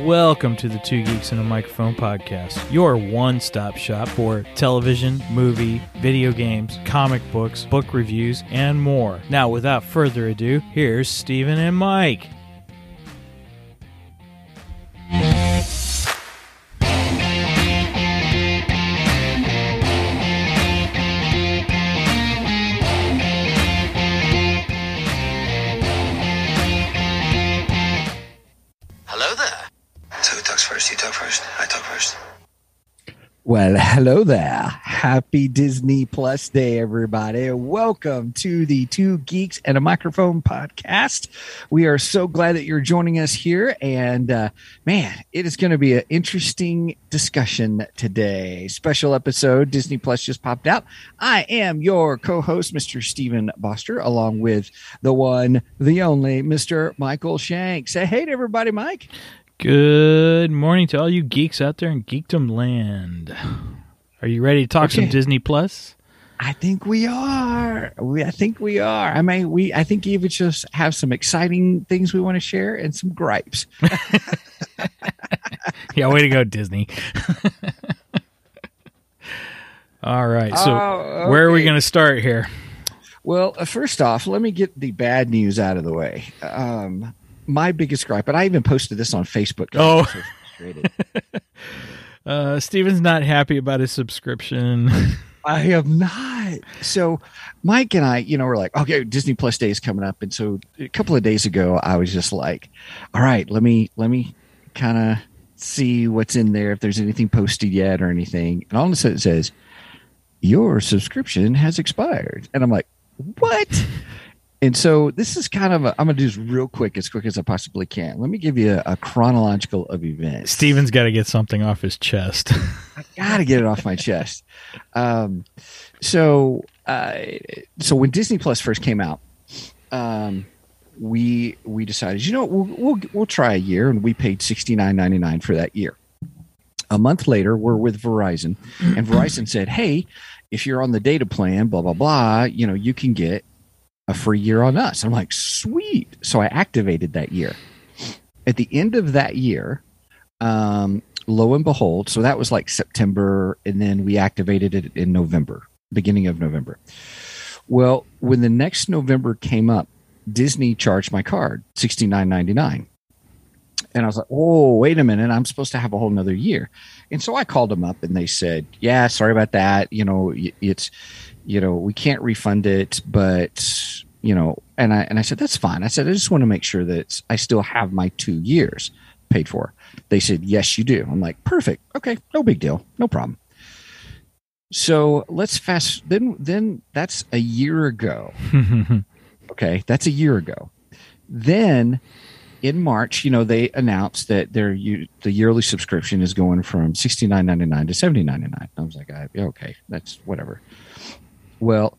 Welcome to the Two Geeks and a Microphone podcast, your one-stop shop for television, movie, video games, comic books, book reviews, and more. Now, without further ado, here's Steven and Mike. Well, hello there. Happy Disney Plus Day, everybody. Welcome to the Two Geeks and a Microphone podcast. We are so glad that you're joining us here. And man, it is going to be an interesting discussion today. Special episode, Disney Plus just popped out. I am your co-host, Mr. Stephen Boster, along with the one, the only, Mr. Michael Shank. Say hey to everybody, Mike. Good morning to all you geeks out there in Geekdom Land. Are you ready to talk some Disney Plus? I think we are. I think we are. I think even just have some exciting things we want to share and some gripes. Yeah, way to go, Disney. All right. So where are we going to start here? Well, first off, let me get the bad news out of the way. My biggest gripe, and I even posted this on Facebook. Oh, Steven's not happy about his subscription. I am not. So Mike and I, we're like, okay, Disney Plus Day is coming up. And so a couple of days ago, I was just like, all right, let me kind of see what's in there, if there's anything posted yet or anything. And all of a sudden it says, your subscription has expired. And I'm like, what? And so this is kind of I'm going to do this real quick, as quick as I possibly can. Let me give you a chronological of events. Steven's got to get something off his chest. I got to get it off my chest. So when Disney Plus first came out, we decided, we'll try a year, and we paid $69.99 for that year. A month later, we're with Verizon, and Verizon said, hey, if you're on the data plan, blah, blah, blah, you can get a free year on us. I'm like, sweet. So I activated that year. At the end of that year, lo and behold, so that was like September, and then we activated it in November, beginning of November. Well, when the next November came up, Disney charged my card $69.99. And I was like, oh, wait a minute, I'm supposed to have a whole nother year. And so I called them up, and they said, yeah, sorry about that. It's, we can't refund it, but, and I said, that's fine. I said, I just want to make sure that I still have my 2 years paid for. They said, yes, you do. I'm like, perfect. Okay. No big deal. No problem. So let's then that's a year ago. Okay. That's a year ago. Then in March, they announced that the yearly subscription is going from $69.99 to $79.99. I was like, okay, that's whatever. Well,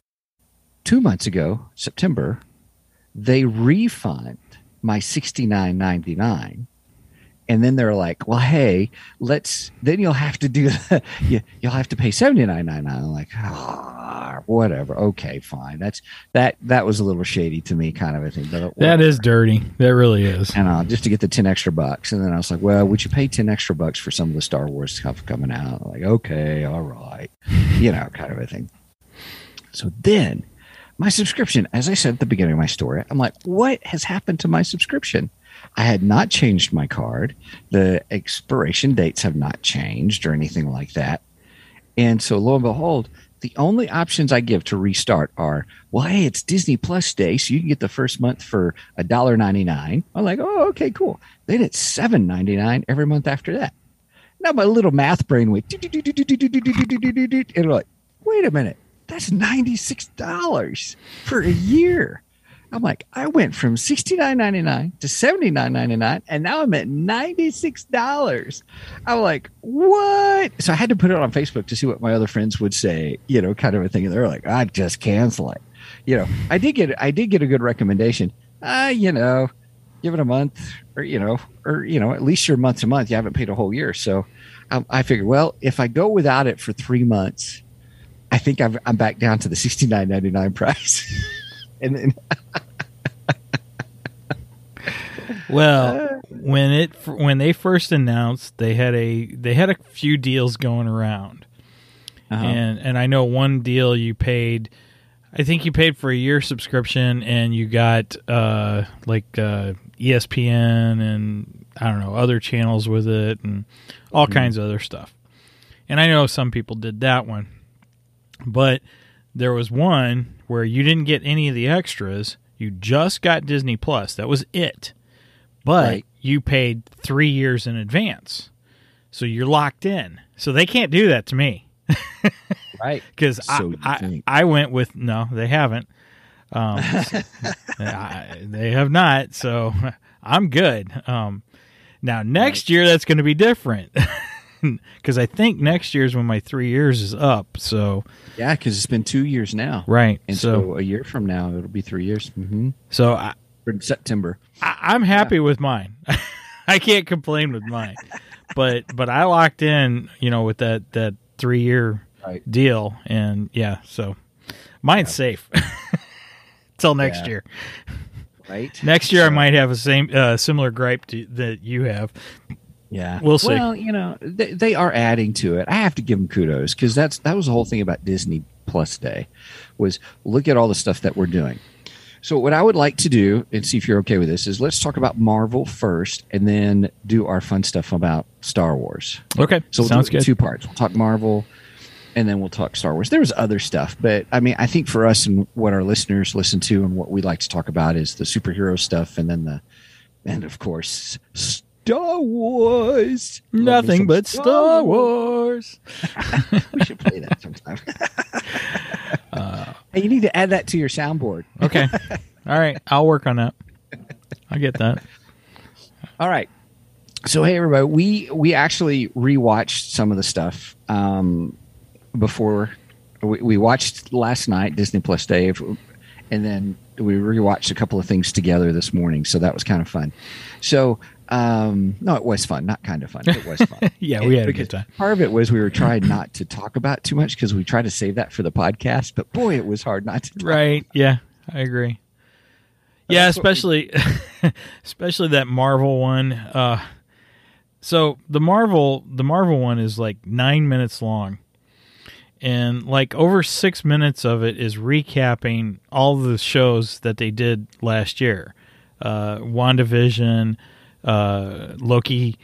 2 months ago, September, they refund my $69.99, and then they're like, well, hey, then you'll have to do you'll have to pay $79.99. I'm like, whatever. Okay, fine. That was a little shady to me, kind of a thing. But that is dirty. That really is. And just to get the 10 extra bucks. And then I was like, well, would you pay 10 extra bucks for some of the Star Wars stuff coming out? I'm like, okay, all right. Kind of a thing. So then my subscription, as I said at the beginning of my story, I'm like, what has happened to my subscription? I had not changed my card. The expiration dates have not changed or anything like that. And so lo and behold, the only options I give to restart are, well, hey, it's Disney Plus Day, so you can get the first month for $1.99. I'm like, oh, okay, cool. Then it's $7.99 every month after that. Now my little math brain went, and I'm like, wait a minute. That's $96 for a year. I'm like, I went from $69.99 to $79.99, and now I'm at $96. I'm like, what? So I had to put it on Facebook to see what my other friends would say, kind of a thing. And they're like, I'd just cancel it. I did get a good recommendation. Give it a month, or at least you're month to month. You haven't paid a whole year. So I figured, well, if I go without it for 3 months, I think I'm back down to the $69.99 price. And then well, when they first announced, they had a few deals going around, and I know one deal you paid. I think you paid for a year subscription, and you got ESPN and I don't know, other channels with it, and all kinds of other stuff. And I know some people did that one, but there was one where you didn't get any of the extras. You just got Disney Plus. That was it. But you paid 3 years in advance. So you're locked in. So they can't do that to me. Right. Because I went with, no, they haven't. They have not. So I'm good. Now, next year, that's going to be different. Because I think next year is when my 3 years is up. So yeah, because it's been 2 years now. Right. And so a year from now, it'll be 3 years. Mm-hmm. So in September. I'm happy with mine. I can't complain with mine. But I locked in, with that 3 year deal. And yeah, so mine's safe till next year. Right. Next year, I might have a similar gripe that you have. Yeah, we'll see. Well, they are adding to it. I have to give them kudos because that was the whole thing about Disney Plus Day, was look at all the stuff that we're doing. So what I would like to do, and see if you're okay with this, is let's talk about Marvel first, and then do our fun stuff about Star Wars. Okay, so sounds good. 2 parts. We'll talk Marvel, and then we'll talk Star Wars. There was other stuff, but I mean, I think for us and what our listeners listen to and what we like to talk about is the superhero stuff, and then and of course, Star Wars. Nothing but Star Wars. We should play that sometime. Hey, you need to add that to your soundboard. Okay. All right. I'll work on that. I get that. All right. So, hey, everybody, we actually rewatched some of the stuff before. We watched last night, Disney Plus Day, and then we rewatched a couple of things together this morning. So that was kind of fun. So, no, it was fun. Not kind of fun. It was fun. Yeah, we had a good time. Part of it was we were trying not to talk about too much because we tried to save that for the podcast. But boy, it was hard not to talk about. Yeah, I agree. Yeah, especially that Marvel one. So the Marvel one is like 9 minutes long. And like over 6 minutes of it is recapping all the shows that they did last year. WandaVision, Loki,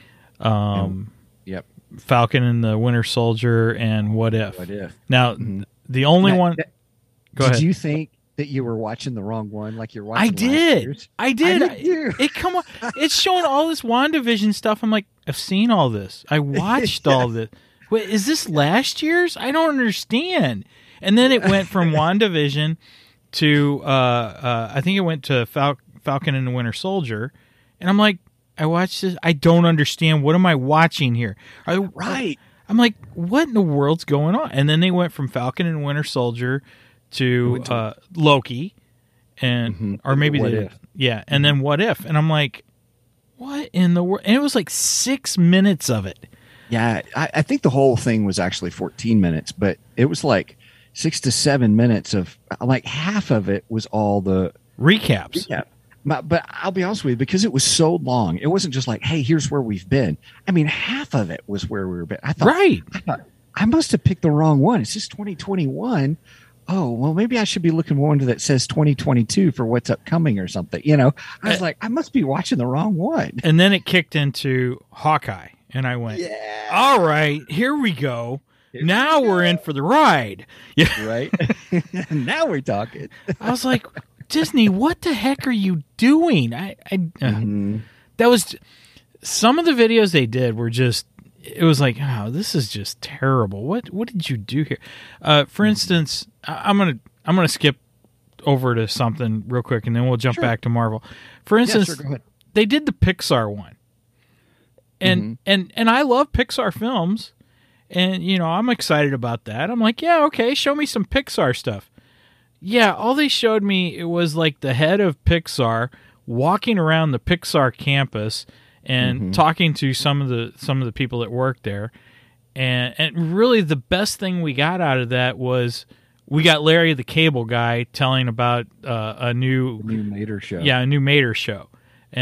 yep, Falcon and the Winter Soldier, and What If. What If. Now, the only one... Go ahead. Did you think that you were watching the wrong one? Like you're watching I did. It come on. It's showing all this WandaVision stuff. I'm like, I've seen all this. I watched all this. Wait, is this last year's? I don't understand. And then it went from WandaVision to, I think it went to Falcon and the Winter Soldier. And I'm like, I watched this. I don't understand. What am I watching here? Right. I'm like, what in the world's going on? And then they went from Falcon and Winter Soldier to Loki, and or maybe What If. Yeah, and then What If? And I'm like, what in the world? And it was like 6 minutes of it. Yeah, I think the whole thing was actually 14 minutes, but it was like 6 to 7 minutes of, like, half of it was all the recaps. Recap. But I'll be honest with you, because it was so long, it wasn't just like, hey, here's where we've been. I mean, half of it was where we were been. I thought, I must have picked the wrong one. It's just 2021. Oh, well, maybe I should be looking one that says 2022 for what's upcoming or something. I was like, I must be watching the wrong one. And then it kicked into Hawkeye. And I went, yeah. All right, here we go. Now we're in for the ride. Yeah. Right? Now we're talking. I was like, Disney, what the heck are you doing? That was, some of the videos they did were just, it was like, oh, this is just terrible. What did you do here? For instance, I'm gonna skip over to something real quick, and then we'll jump back to Marvel. For instance, go ahead. They did the Pixar one. And I love Pixar films, and I'm excited about that. I'm like, yeah, okay, show me some Pixar stuff. Yeah, all they showed me, it was like the head of Pixar walking around the Pixar campus and talking to some of the people that work there, and really the best thing we got out of that was we got Larry the Cable Guy telling about a new Mater show. Yeah, a new Mater show,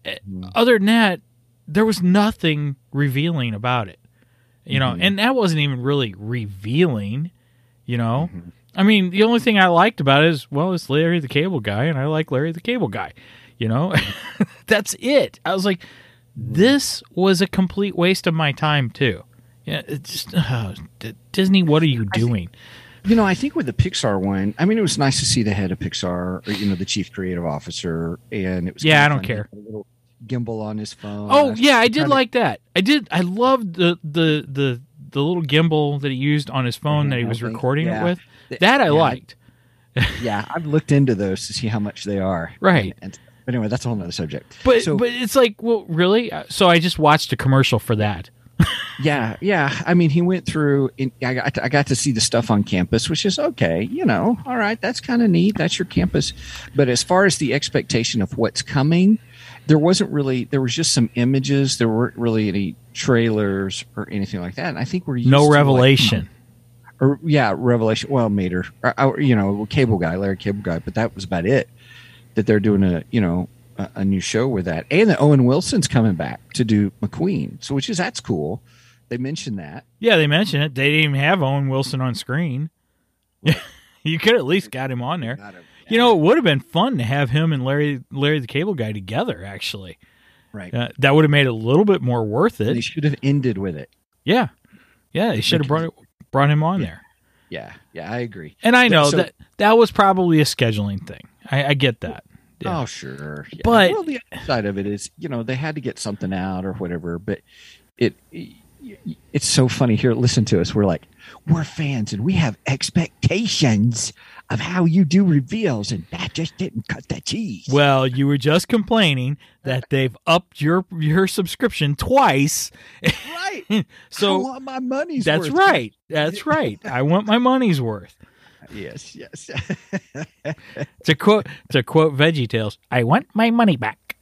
other than that, there was nothing revealing about it. You know, and that wasn't even really revealing, you know. I mean, the only thing I liked about it is, well, it's Larry the Cable Guy, and I like Larry the Cable Guy, you know. That's it. I was like, this was a complete waste of my time, too. Yeah, it's just, Disney, what are you doing? I think with the Pixar one, I mean, it was nice to see the head of Pixar, or, the chief creative officer, and it was I don't care. A little gimbal on his phone. Oh yeah, I did like that. I loved the little gimbal that he used on his phone that he was recording it with. That I liked. Yeah, I've looked into those to see how much they are. Right. But anyway, that's a whole other subject. But it's like, well, really? So I just watched a commercial for that. Yeah. I mean, he went through. I got to see the stuff on campus, which is okay. All right, that's kind of neat. That's your campus. But as far as the expectation of what's coming, there wasn't really. There was just some images. There weren't really any trailers or anything like that. And I think we're used no to revelation. Revelation. Well, Mater, Cable Guy, Larry Cable Guy, but that was about it. That they're doing a new show with that, and that Owen Wilson's coming back to do McQueen. So, that's cool. They mentioned that. Yeah, they mentioned it. They didn't even have Owen Wilson on screen. You could at least got him on there. It would have been fun to have him and Larry the Cable Guy together, actually. Right. That would have made it a little bit more worth it. They should have ended with it. Yeah. They should have brought him on there. Yeah, I agree. And I know that was probably a scheduling thing. I get that. Yeah. Oh, sure. Yeah. But the other side of it is, they had to get something out or whatever. But it's so funny here. Listen to us. We're fans and we have expectations of how you do reveals, and that just didn't cut the cheese. Well, you were just complaining that they've upped your subscription twice. Right. So I want my money's worth. That's right. I want my money's worth. Yes. To quote VeggieTales, I want my money back.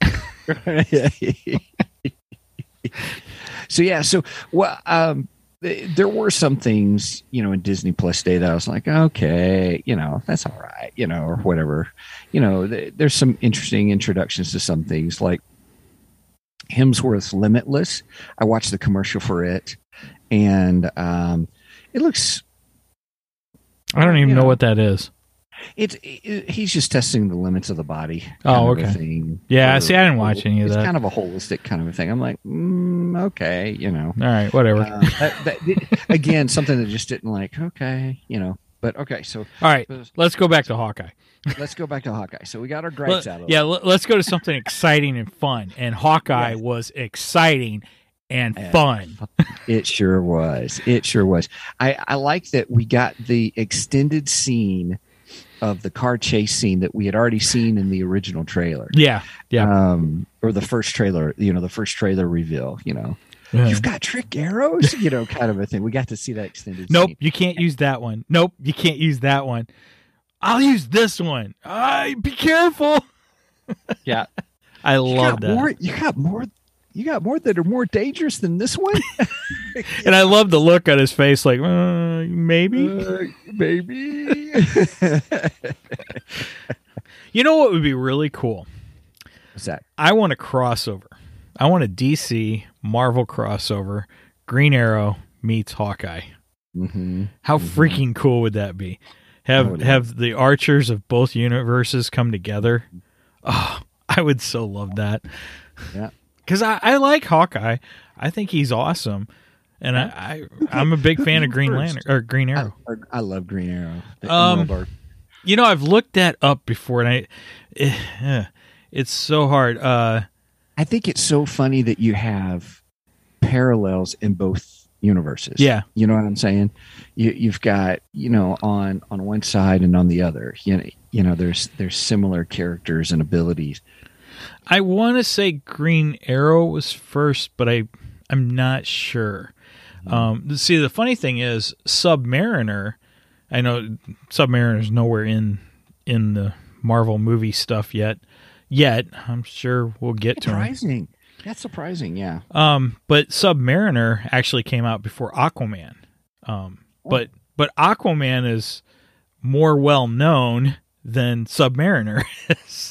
There were some things, in Disney Plus Day that I was like, okay, that's all right, or whatever. There's some interesting introductions to some things like Hemsworth's Limitless. I watched the commercial for it, and it looks. I don't even know what that is. He's just testing the limits of the body. Oh, okay. Yeah, see, I didn't watch any of that. It's kind of a holistic kind of a thing. I'm like, okay, All right, whatever. Again, something that just didn't okay, But okay, so all right, let's go back to Hawkeye. Let's go back to Hawkeye. So we got our gripes out of it. Yeah, let's go to something exciting and fun. And Hawkeye was exciting and fun. It sure was. I like that we got the extended scene of the car chase scene that we had already seen in the original trailer. Yeah. Or the first trailer, the first trailer reveal, You've got trick arrows, kind of a thing. We got to see that extended scene. Nope, you can't use that one. Nope, you can't use that one. I'll use this one. Be careful. Yeah. I love that. You got more that are more dangerous than this one? And I love the look on his face, like, maybe. Maybe. You know what would be really cool? What's that? I want a crossover. I want a DC Marvel crossover. Green Arrow meets Hawkeye. Mm-hmm. How freaking cool would that be? Have the archers of both universes come together? Oh, I would so love that. Yeah. Because I like Hawkeye. I think he's awesome. And I'm a big fan of Green Lantern or Green Arrow. I love Green Arrow. I've looked that up before, and it's so hard. I think it's so funny that you have parallels in both universes. Yeah, you know what I'm saying. You've got on one side and on the other. There's similar characters and abilities. I want to say Green Arrow was first, but I'm not sure. See, the funny thing is, Submariner. I know Submariner's nowhere in the Marvel movie stuff yet. I'm sure we'll get to him. That's surprising, yeah. But Submariner actually came out before Aquaman. But Aquaman is more well known than Submariner is.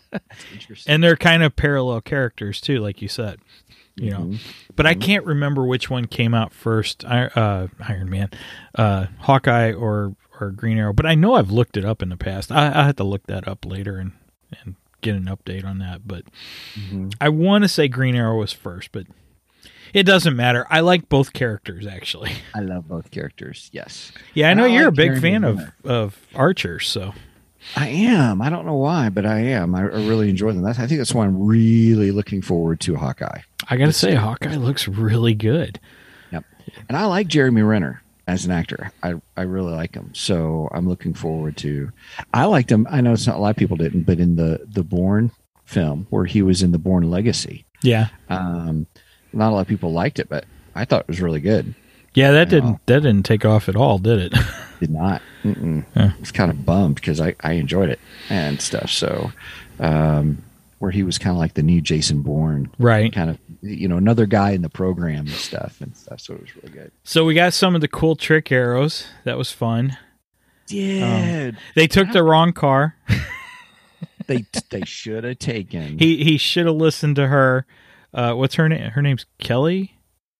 That's interesting. And they're kind of parallel characters too, like you said. You know, but I can't remember which one came out first, Iron Man, Hawkeye, or Green Arrow. But I know I've looked it up in the past. I have to look that up later and get an update on that. But I want to say Green Arrow was first, but it doesn't matter. I like both characters, actually. I love both characters. Yes. Yeah, I know you're a big Jeremy fan of Archer, so. I am. I don't know why, but I am. I really enjoy them. I think that's why I'm really looking forward to Hawkeye. I got to say, Hawkeye looks really good. Yep. And I like Jeremy Renner as an actor. I really like him. So I'm looking forward to. I liked him. I know it's not a lot of people didn't, but in the Bourne film where he was in the Bourne Legacy. Yeah. Not a lot of people liked it, but I thought it was really good. Yeah, that didn't take off at all, did it? Did not. Yeah. I was kind of bummed because I enjoyed it and stuff. So, where he was kind of like the new Jason Bourne, right? Kind of, another guy in the program and stuff. So it was really good. So we got some of the cool trick arrows. That was fun. Yeah, they took the wrong car. They should have taken. He should have listened to her. What's her name? Her name's Kelly.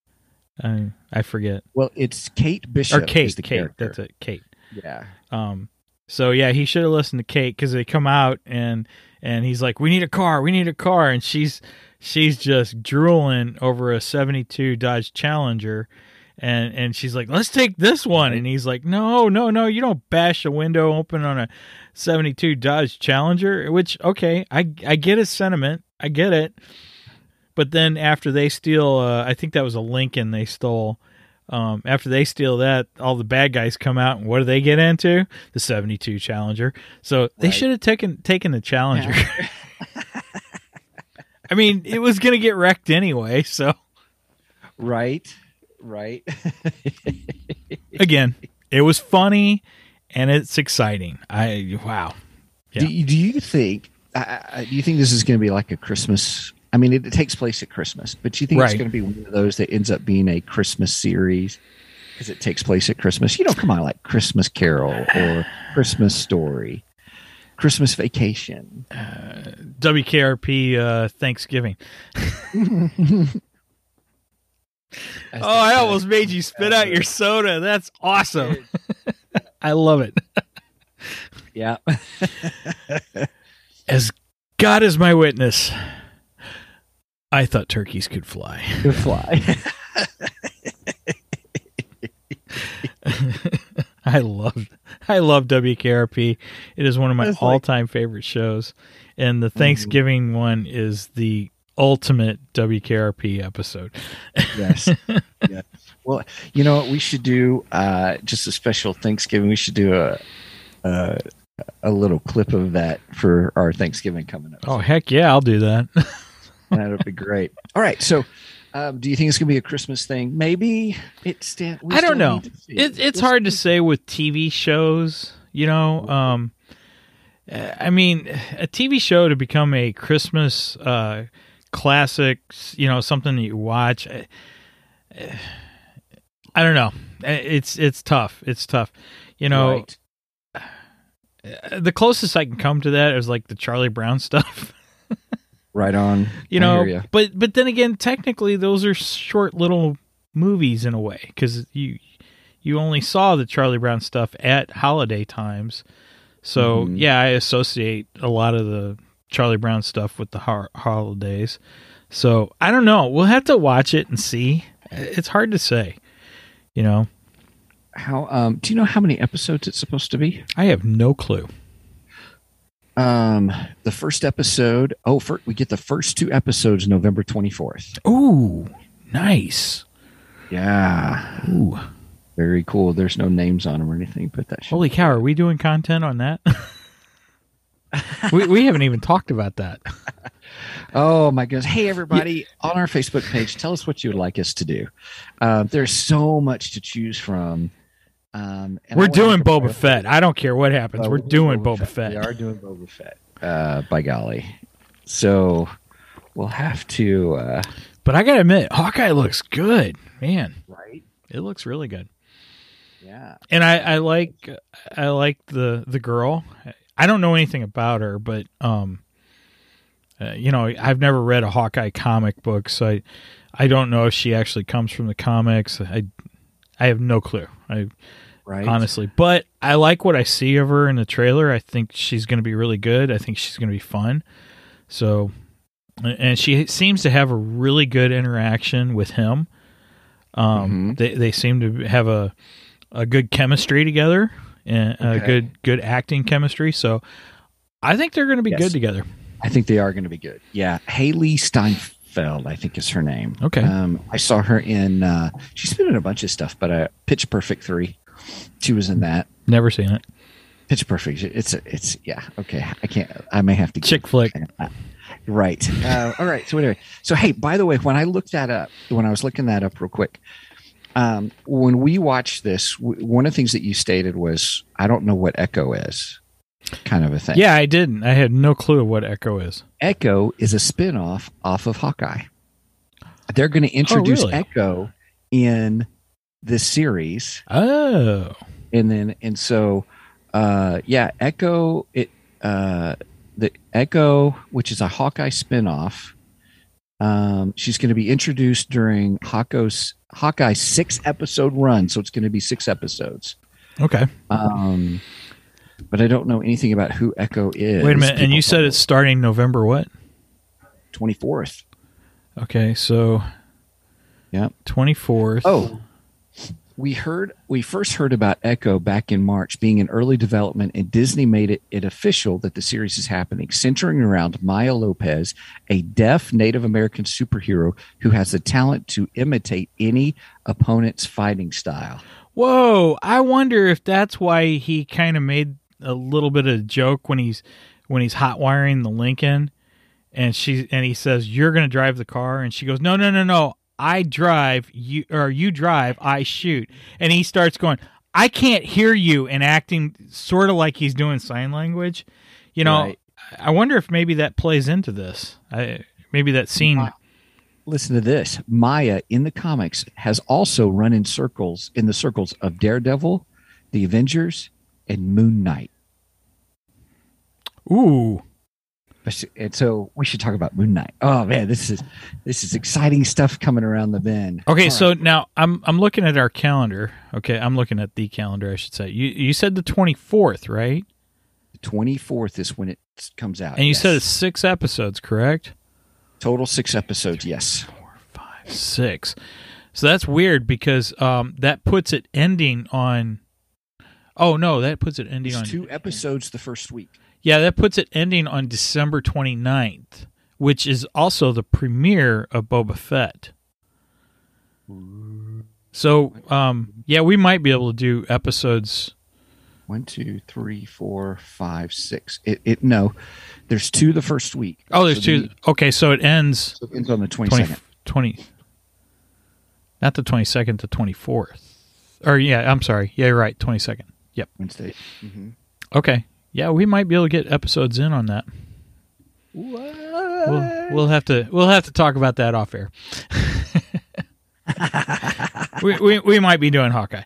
I forget. Well, it's Kate Bishop. Or Kate. Is the Kate. character. That's it. Kate. Yeah. So yeah, he should have listened to Kate because they come out and he's like, "We need a car. We need a car," and she's just drooling over a '72 Dodge Challenger, and she's like, "Let's take this one," and he's like, "No, you don't bash a window open on a '72 Dodge Challenger." Which, okay, I get his sentiment. I get it. But then after they steal, I think that was a Lincoln they stole. After they steal that, all the bad guys come out, and what do they get into? The '72 Challenger. So they should have taken the Challenger. Yeah. I mean, it was going to get wrecked anyway. So, right. Again, it was funny and it's exciting. Wow. Yeah. Do you think? Do you think this is going to be like a Christmas? I mean, it takes place at Christmas, but do you think it's going to be one of those that ends up being a Christmas series because it takes place at Christmas? Come on, like Christmas Carol or Christmas Story, Christmas Vacation, WKRP Thanksgiving. I almost made you spit out your soda. That's awesome. I love it. Yeah. As God is my witness, I thought turkeys could fly. Could fly. I love WKRP. It is one of my all-time favorite shows, and the Thanksgiving one is the ultimate WKRP episode. Yes. Yeah. Well, you know what we should do? Just a special Thanksgiving. We should do a little clip of that for our Thanksgiving coming up. Oh, heck yeah, I'll do that. That would be great. All right. So, do you think it's going to be a Christmas thing? Maybe it's. I don't know. It's hard to say with TV shows. I mean, a TV show to become a Christmas classic, something that you watch. I don't know. It's tough. It's tough. Right. The closest I can come to that is like the Charlie Brown stuff. Right on. But then again, technically those are short little movies in a way because you only saw the Charlie Brown stuff at holiday times. So I associate a lot of the Charlie Brown stuff with the holidays. So I don't know. We'll have to watch it and see. It's hard to say. How do you know how many episodes it's supposed to be? I have no clue. The first episode. We get the first 2 episodes November 24th. Ooh, nice. Yeah. Ooh, very cool. There's no names on them or anything, but that. Holy cow! Are we doing content on that? we haven't even talked about that. Oh my goodness! Hey everybody, on our Facebook page, tell us what you would like us to do. There's so much to choose from. We're doing Boba Fett. I don't care what happens. We're doing Boba Fett. We are doing Boba Fett. By golly. So we'll have to. But I gotta admit, Hawkeye looks good, man. Right. It looks really good. Yeah. And I like the girl. I don't know anything about her, but I've never read a Hawkeye comic book, so I don't know if she actually comes from the comics. I have no clue. Right. Honestly, but I like what I see of her in the trailer. I think she's going to be really good. I think she's going to be fun. So, and she seems to have a really good interaction with him. They seem to have a good chemistry together and a good acting chemistry. So I think they're going to be good together. I think they are going to be good. Yeah. Haley Steinfeld, I think is her name. Okay. I saw her in, she's been in a bunch of stuff, but Pitch Perfect 3. She was in that. Never seen it. Pitch Perfect. It's yeah. Okay. I may have to. Chick flick. Right. All right. So anyway, hey, by the way, when I was looking that up real quick, when we watched this, one of the things that you stated was, I don't know what Echo is, kind of a thing. Yeah, I didn't. I had no clue what Echo is. Echo is a spinoff off of Hawkeye. They're going to introduce Echo in this series. Oh. So Echo, the Echo, which is a Hawkeye spinoff, she's going to be introduced during Hawkeye's 6-episode run, so it's going to be 6 episodes. Okay. But I don't know anything about who Echo is. Wait a minute, and you said it's starting November what? 24th. Okay, so yeah, 24th. Oh. We first heard about Echo back in March being in early development, and Disney made it official that the series is happening, centering around Maya Lopez, a deaf Native American superhero who has the talent to imitate any opponent's fighting style. Whoa! I wonder if that's why he kind of made a little bit of a joke when he's hot wiring the Lincoln, and he says, "You're going to drive the car," and she goes, "No. I drive, you drive, I shoot." And he starts going, "I can't hear you," and acting sort of like he's doing sign language. Right. I wonder if maybe that plays into this. Maybe that scene. Listen to this. Maya in the comics has also run in the circles of Daredevil, the Avengers, and Moon Knight. Ooh. And so we should talk about Moon Knight. Oh man, this is exciting stuff coming around the bend. Okay, all so right. Now I'm looking at our calendar. Okay, I'm looking at the calendar, I should say. You said the 24th, right? The 24th is when it comes out. And you said it's 6 episodes, correct? Total 6 episodes, yes. 4, 5, 6. So that's weird because that puts it ending on. Oh no, that puts it ending on 2 episodes the first week. Yeah, that puts it ending on December 29th, which is also the premiere of Boba Fett. So, we might be able to do episodes 1, 2, 3, 4, 5, 6. No, there's 2 the first week. Oh, there's 2. Okay, so it ends. So it ends on the 22nd. Not the 22nd, the 24th. Or yeah, I'm sorry. Yeah, you're right. 22nd. Yep. Wednesday. Mm-hmm. Okay. Yeah, we might be able to get episodes in on that. What? We'll have to talk about that off air. we might be doing Hawkeye.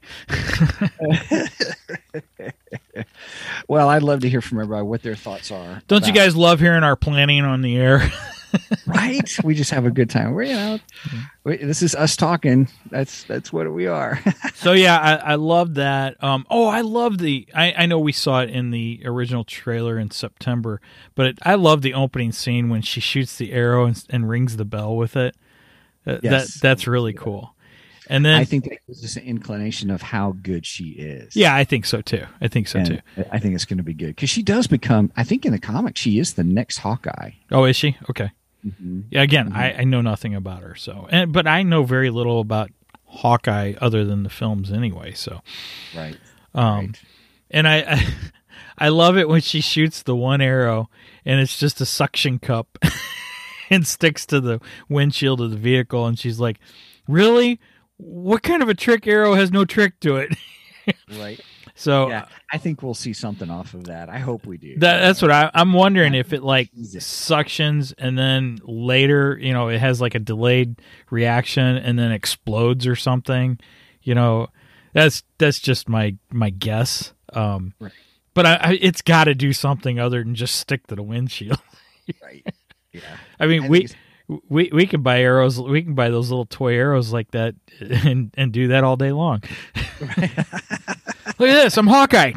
Well, I'd love to hear from everybody what their thoughts are. Don't you guys love hearing our planning on the air? Right? We just have a good time. This is us talking. That's what we are. So yeah, I love that. I love I know we saw it in the original trailer in September, but I love the opening scene when she shoots the arrow and rings the bell with it. Yes. That's really cool. And then I think that gives us an inclination of how good she is. Yeah, I think so too. I think it's going to be good because she does become. I think in the comics she is the next Hawkeye. Oh, is she? Okay. Mm-hmm. Yeah. Again, mm-hmm. I know nothing about her, but I know very little about Hawkeye other than the films anyway. So, right. And I love it when she shoots the one arrow and it's just a suction cup and sticks to the windshield of the vehicle, and she's like, "Really? What kind of a trick arrow has no trick to it?" Right. So yeah, I think we'll see something off of that. I hope we do. That's what I'm wondering, if it suctions and then later, it has like a delayed reaction and then explodes or something. That's just my guess. Right. But it's got to do something other than just stick to the windshield. Right. Yeah. I mean, I we think we can buy arrows. We can buy those little toy arrows like that and do that all day long. Look at this. I'm Hawkeye.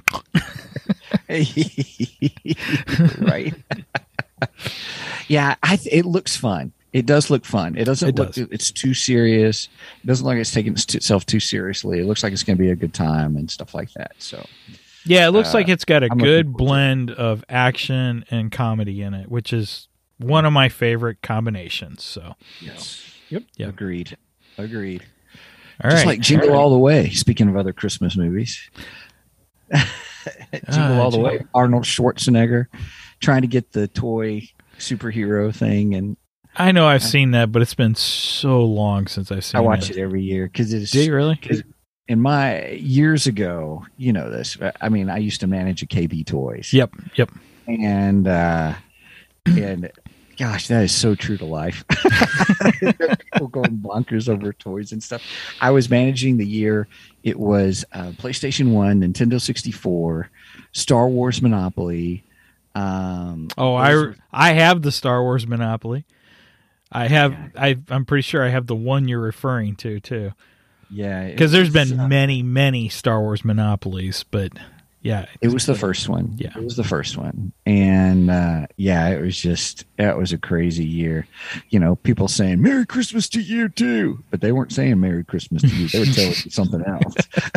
Right. Yeah, it looks fun. It does look fun. It doesn't look. It's too serious. It doesn't look like it's taking itself too seriously. It looks like it's going to be a good time and stuff like that. So, yeah, it looks like it's got a I'm good looking forward to it. blend of action and comedy in it, which is one of my favorite combinations. So, Yes. Yep. Agreed. All Just right. like Jingle All the Way. Speaking of other Christmas movies, Jingle All the Way. Arnold Schwarzenegger trying to get the toy superhero thing, and I know I've seen that, but it's been so long since I've seen it. I watch it every year because it is. Do you really? In my years ago, you know this. I mean, I used to manage a KB Toys. Yep. And gosh, that is so true to life. People going bonkers over toys and stuff. I was managing the year. It was PlayStation 1, Nintendo 64, Star Wars Monopoly. I have the Star Wars Monopoly. I'm pretty sure I have the one you're referring to too. Yeah, because there's been many Star Wars Monopolies, but yeah, it was the first one. Yeah, it was the first one, and it was a crazy year. You know, people saying "Merry Christmas to you too," but they weren't saying "Merry Christmas to you." They were telling you something else.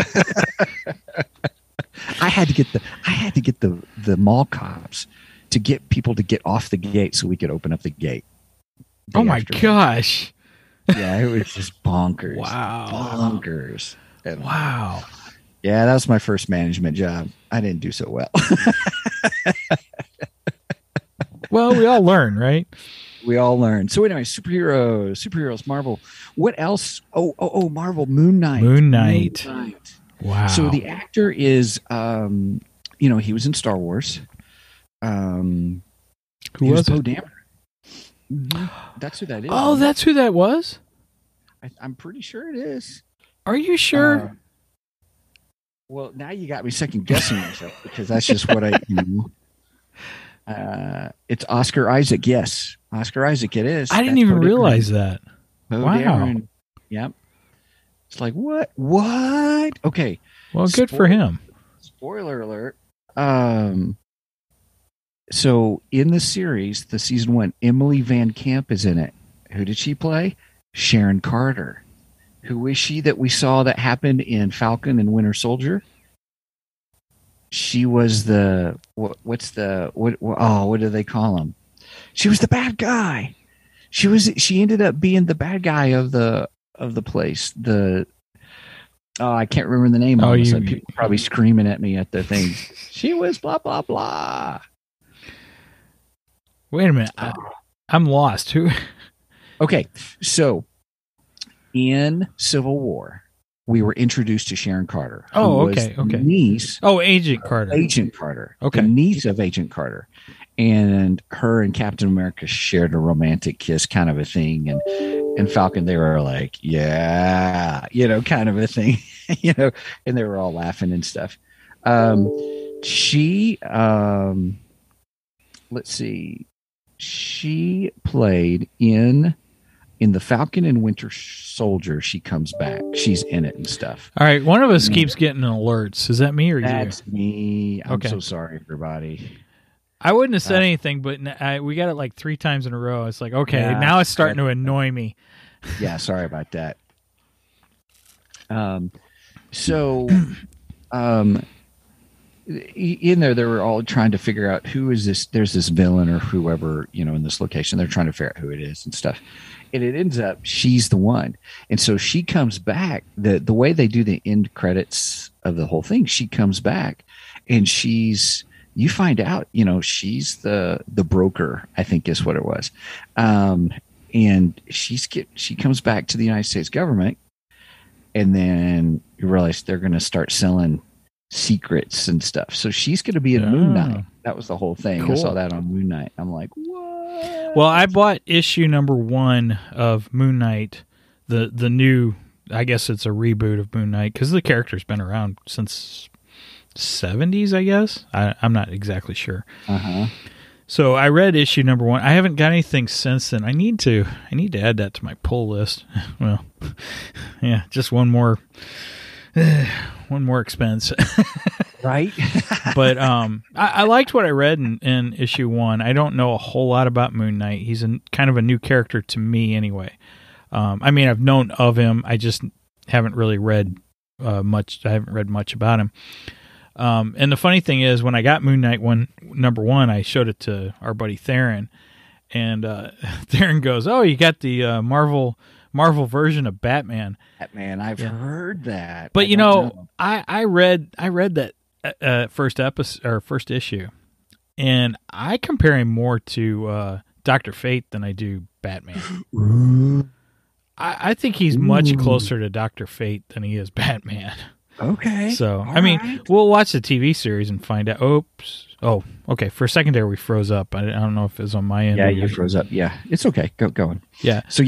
I had to get the mall cops to get people to get off the gate so we could open up the gate. Oh my gosh. Yeah, it was just bonkers. Wow. Bonkers. And, wow. Yeah, that was my first management job. I didn't do so well. Well, we all learn, right? We all learn. So anyway, superheroes, Marvel. What else? Oh, Marvel, Moon Knight. Moon Knight. Wow. So the actor is, he was in Star Wars. Who was was Poe it? Dameron. Mm-hmm. That's who that is. Oh, that's who that was? I'm pretty sure it is. Are you sure? Well, now you got me second guessing myself because that's just what I do. It's Oscar Isaac. Yes, Oscar Isaac. It is. I didn't even realize that. Poe Wow. Dameron. Yep. It's like what? What? Okay. Well, good for him. Spoiler alert. So in the series, the season 1, Emily Van Camp is in it. Who did she play? Sharon Carter. Who is she that we saw that happened in Falcon and Winter Soldier? She was what do they call him? She was the bad guy. She ended up being the bad guy of the place. I can't remember the name. People are probably screaming at me at the thing. She was blah blah blah. Wait a minute. I'm lost. Who? Okay, so in Civil War, we were introduced to Sharon Carter. Oh, who okay. was the niece. Oh, Agent Carter. Agent Carter. Okay. The niece of Agent Carter. And her and Captain America shared a romantic kiss kind of a thing. And in Falcon, they were like, yeah, kind of a thing, and they were all laughing and stuff. Let's see. She played in the Falcon and Winter Soldier. She comes back. She's in it and stuff. All right. One of us keeps getting alerts. Is that me or you? That's me. I'm Okay. so sorry, everybody. I wouldn't have said anything, but we got it like 3 times in a row. It's like, okay, Yeah, now it's starting to annoy me. Yeah, sorry about that. In there, they were all trying to figure out who is this. There's this villain or whoever, in this location. They're trying to figure out who it is and stuff. And it ends up she's the one. And so she comes back. The way they do the end credits of the whole thing, she comes back and you find out, she's the broker, I think is what it was. And she comes back to the United States government, and then you realize they're going to start selling secrets and stuff. So she's going to be in Moon Knight. That was the whole thing. Cool. I saw that on Moon Knight. I'm like, what? Well, I bought issue number 1 of Moon Knight, the new. I guess it's a reboot of Moon Knight because the character's been around since 70s. I guess I'm not exactly sure. So I read issue number 1. I haven't got anything since then. I need to add that to my pull list. Well, yeah, just one more expense. Right. But I liked what I read in issue 1. I don't know a whole lot about Moon Knight. He's kind of a new character to me anyway. I mean, I've known of him. I just haven't really read much. I haven't read much about him. And the funny thing is, when I got Moon Knight number 1, I showed it to our buddy Theron, and Theron goes, "Oh, you got the Marvel version of Batman." Batman, I've heard that. But I read that first episode or first issue, and I compare him more to Dr. Fate than I do Batman. I think he's much closer to Dr. Fate than he is Batman. Okay. So, I mean, we'll watch the TV series and find out. Oops. Oh, okay. For a second there, we froze up. I don't know if it was on my end. Yeah, you froze up. Yeah, it's okay. Go on. Yeah. So,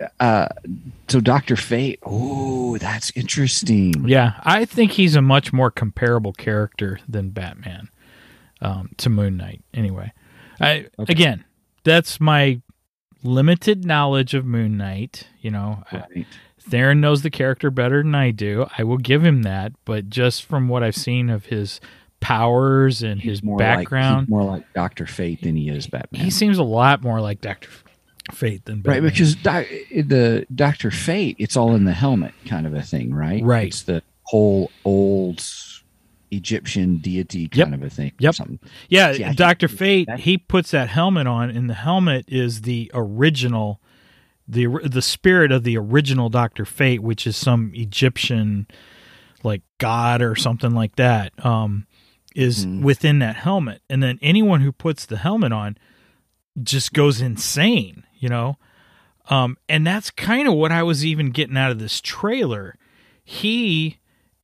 so Dr. Fate. Oh, that's interesting. Yeah, I think he's a much more comparable character than Batman to Moon Knight. Anyway, again, that's my limited knowledge of Moon Knight. Right. Theron knows the character better than I do. I will give him that, but just from what I've seen of his powers and his background, he's more like Dr. Fate than he is Batman. He seems a lot more like Dr. Fate than Batman. Right, because the Dr. Fate, it's all in the helmet kind of a thing, right? Right. It's the whole old Egyptian deity kind of a thing. Yep. Something. Yeah, Dr. Fate, he puts that helmet on, and the helmet is the original, the spirit of the original Dr. Fate, which is some Egyptian like god or something like that, is within that helmet. And then anyone who puts the helmet on just goes insane, and that's kind of what I was even getting out of this trailer. He's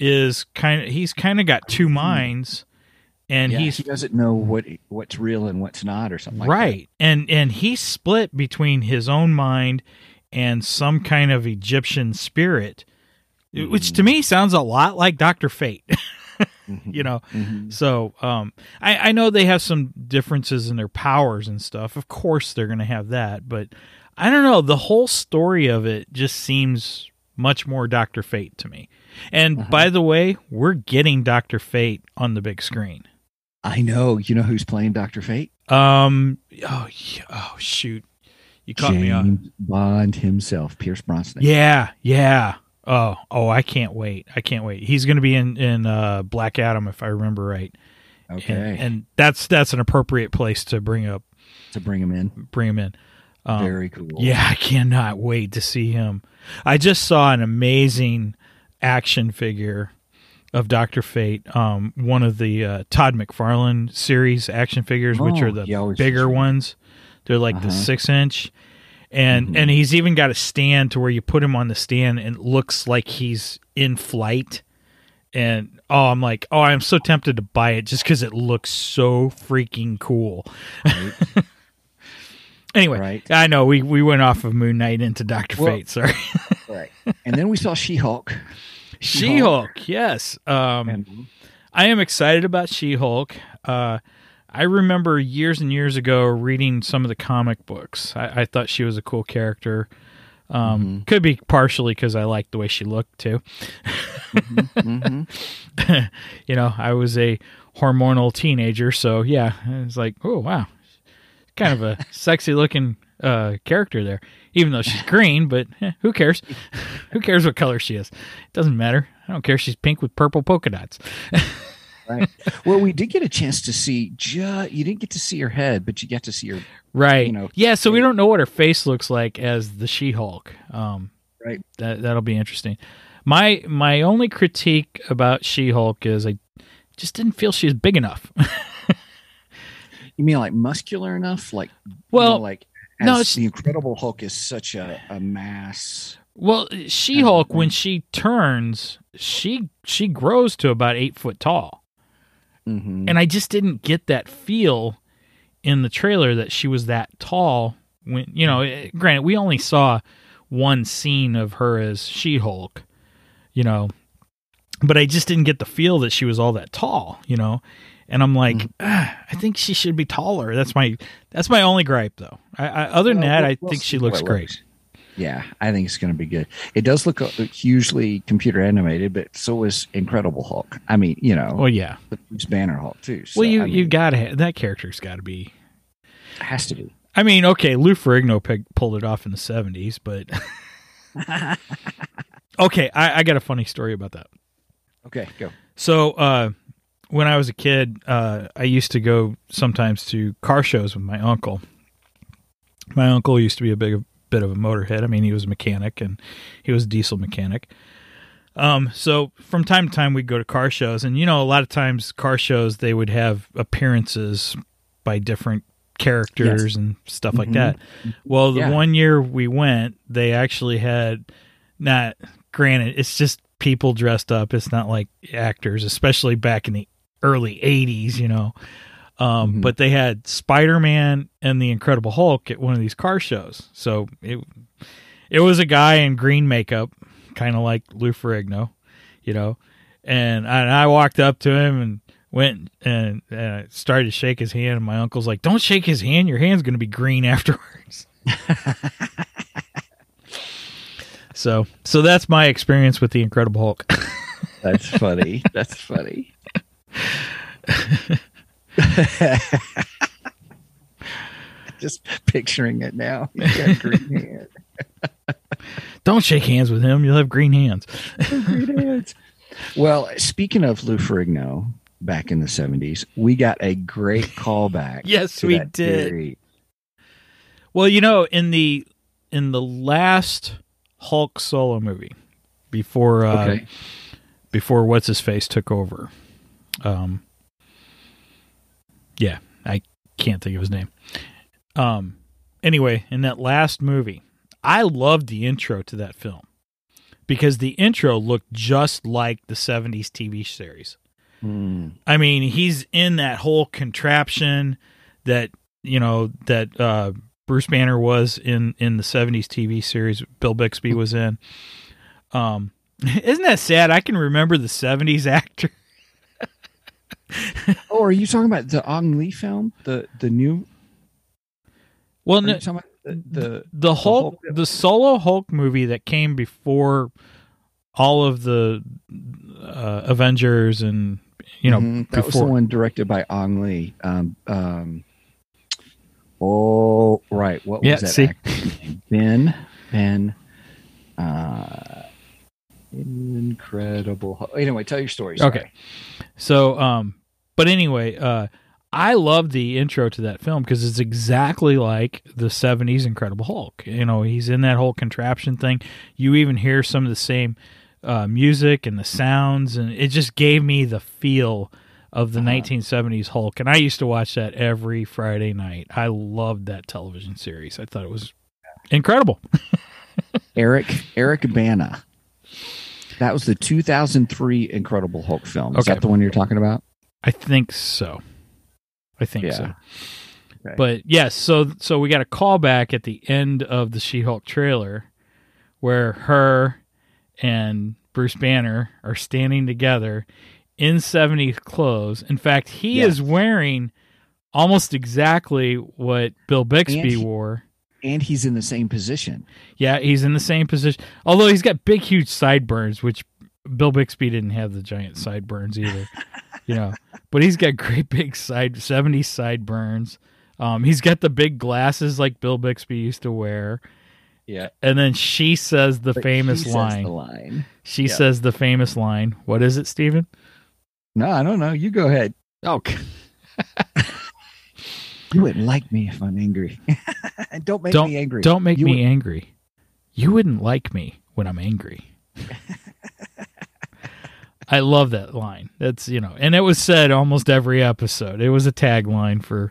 kind of got two minds, and he doesn't know what's real and what's not, or something like that. Right. And he's split between his own mind and some kind of Egyptian spirit, which to me sounds a lot like Dr. Fate. So I know they have some differences in their powers and stuff. Of course they're going to have that, but I don't know, the whole story of it just seems much more Dr. Fate to me. And by the way, we're getting Dr. Fate on the big screen. I know. You know who's playing Dr. Fate? Oh shoot. You caught me off. James Bond himself, Pierce Brosnan. Yeah. Oh, I can't wait. He's going to be in Black Adam, if I remember right. Okay. And that's an appropriate place to bring him in. Very cool. Yeah, I cannot wait to see him. I just saw an amazing action figure of Dr. Fate, one of the Todd McFarlane series action figures, which are the bigger ones. They're like the 6-inch. And he's even got a stand to where you put him on the stand and it looks like he's in flight. And I'm like, I'm so tempted to buy it just because it looks so freaking cool. Right. Anyway, right. I know we went off of Moon Knight into Dr. Fate. Sorry. Right. And then we saw She-Hulk. She-Hulk, yes. I am excited about She-Hulk. I remember years and years ago reading some of the comic books. I thought she was a cool character. Could be partially because I liked the way she looked, too. I was a hormonal teenager, so yeah, I was like, oh, wow. Kind of a sexy-looking character there, even though she's green, but who cares? Who cares what color she is? It doesn't matter. I don't care if she's pink with purple polka dots. Right. Well, we did get a chance to see, you didn't get to see her head, but you get to see her. Right. Yeah, so we don't know what her face looks like as the She-Hulk. Right. That'll be interesting. My only critique about She-Hulk is I just didn't feel she was big enough. You mean like muscular enough? Like, no, the Incredible Hulk is such a mass. Well, She-Hulk, when she turns, she grows to about 8 foot tall. And I just didn't get that feel in the trailer that she was that tall. When granted, we only saw one scene of her as She-Hulk, but I just didn't get the feel that she was all that tall, And I'm like, I think she should be taller. That's my only gripe, though. Other than that, I think she looks great. Yeah, I think it's going to be good. It does look hugely computer animated, but so is Incredible Hulk. I mean, well, yeah, the Bruce Banner Hulk too. So, well, you gotta have, that character's got to be. Has to be. I mean, okay, Lou Ferrigno pulled it off in the 70s, but okay, I got a funny story about that. Okay, go. So, when I was a kid, I used to go sometimes to car shows with my uncle. My uncle used to be a bit of a motorhead. I mean, he was a mechanic, and he was a diesel mechanic. So from time to time, we'd go to car shows, and a lot of times car shows, they would have appearances by different characters and stuff like that. Well, the one year we went, they actually had, not granted, it's just people dressed up. It's not like actors, especially back in the early 80s, but they had Spider-Man and the Incredible Hulk at one of these car shows. So it was a guy in green makeup, kind of like Lou Ferrigno, and I walked up to him and went and started to shake his hand, and my uncle's like, "Don't shake his hand. Your hand's going to be green afterwards." So that's my experience with the Incredible Hulk. That's funny. That's funny. Just picturing it now. He's got green hair. Don't shake hands with him. You'll have green hands. Green hands. Well, speaking of Lou Ferrigno, back in the 70s, we got a great callback. Yes, we did. Theory. Well, in the last Hulk solo movie, before what's his face took over, yeah, I can't think of his name. Anyway, in that last movie, I loved the intro to that film because the intro looked just like the 70s TV series. I mean, he's in that whole contraption that Bruce Banner was in the 70s TV series Bill Bixby was in. Isn't that sad? I can remember the 70s actor. Oh, are you talking about the Ang Lee film? The new? Well, no, the Hulk, the solo Hulk movie that came before all of the Avengers and that was the one directed by Ang Lee. Oh, right. What was that? See? Ben. Incredible. Anyway, tell your story. Sorry. Okay. So, but anyway, I love the intro to that film because it's exactly like the 70s Incredible Hulk. He's in that whole contraption thing. You even hear some of the same music and the sounds, and it just gave me the feel of the 1970s Hulk. And I used to watch that every Friday night. I loved that television series. I thought it was incredible. Eric Bana. That was the 2003 Incredible Hulk film. Is that the one you're talking about? I think so. So. Okay. But yes, so we got a callback at the end of the She-Hulk trailer where her and Bruce Banner are standing together in 70s clothes. In fact, he is wearing almost exactly what Bill Bixby wore. And he's in the same position. Yeah, he's in the same position. Although he's got big, huge sideburns, which Bill Bixby didn't have the giant sideburns either. But he's got great big 70s sideburns. He's got the big glasses like Bill Bixby used to wear. Yeah. And then she says the famous line. She says the famous line. What is it, Steven? No, I don't know. You go ahead. Okay. You wouldn't like me if I'm angry. Don't make me angry. Don't make me angry. You wouldn't like me when I'm angry. I love that line. That's and it was said almost every episode. It was a tagline for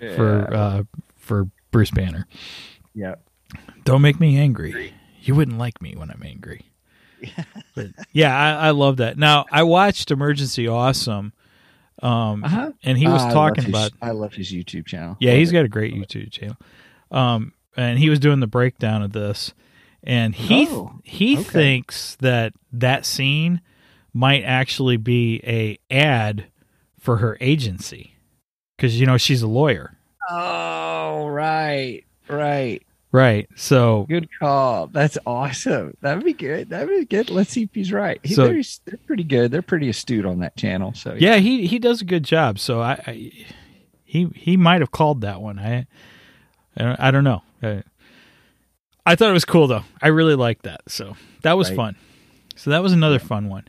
Bruce Banner. Yeah. Don't make me angry. You wouldn't like me when I'm angry. But yeah, I love that. Now I watched Emergency Awesome. And he was talking about. I love his YouTube channel. Yeah, he's got a great YouTube channel. And he was doing the breakdown of this, and he thinks that scene might actually be a ad for her agency because she's a lawyer. Oh, right. Right. So good call. That's awesome. That'd be good. Let's see if he's right. They're pretty good. They're pretty astute on that channel. So yeah, he does a good job. So he might have called that one. I don't know. I thought it was cool though. I really liked that. So that was fun. So that was another fun one.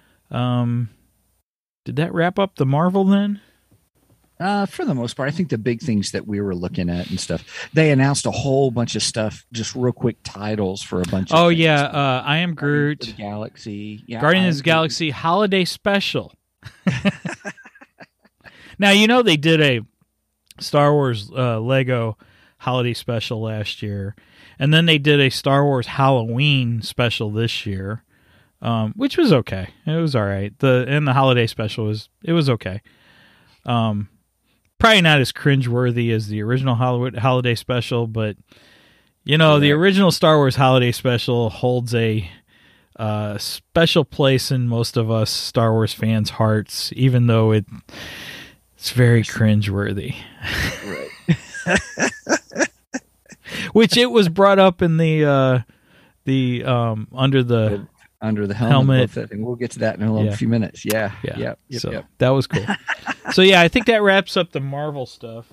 Did that wrap up the Marvel then? For the most part, I think the big things that we were looking at and stuff, they announced a whole bunch of stuff, just real quick titles for a bunch of things. Yeah. I Am Groot. Guardians of the Galaxy. Yeah, Guardians of the Galaxy Holiday Special. Now, they did a Star Wars Lego Holiday Special last year. And then they did a Star Wars Halloween Special this year, which was okay. It was all right. The Holiday Special was okay. Probably not as cringeworthy as the original Holiday Special, but the original Star Wars Holiday Special holds a special place in most of us Star Wars fans' hearts, even though it's very cringeworthy. Right. Which it was brought up in the under the helmet. And we'll get to that in a few minutes. Yeah. So that was cool. So yeah, I think that wraps up the Marvel stuff.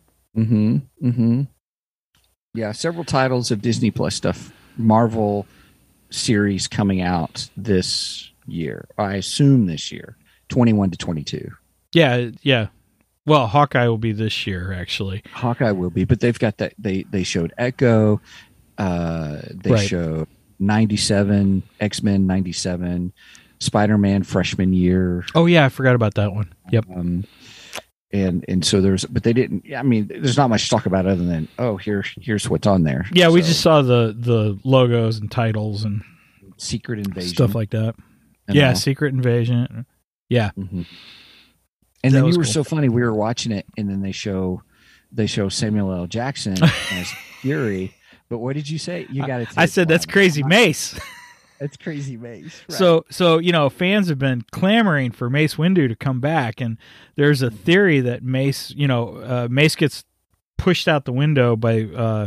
Yeah, several titles of Disney Plus stuff, Marvel series coming out this year. I assume this year, 21 to 22. Yeah. Well, Hawkeye will be this year, actually. Hawkeye will be, but they've got that. They showed Echo. They showed 97, X-Men 97, Spider-Man freshman year. Oh yeah, I forgot about that one. Yep. And so but they didn't. I mean, there's not much to talk about other than here's what's on there. Yeah, we just saw the logos and titles and Secret Invasion stuff like that. Yeah, all. Secret Invasion. Yeah. Mm-hmm. And then you were so funny. We were watching it, and then they show Samuel L. Jackson as Fury. But what did you say? You got to. I said that's Crazy Mace. That's Crazy Mace. Right. So fans have been clamoring for Mace Windu to come back, and there's a theory that Mace, Mace gets pushed out the window by.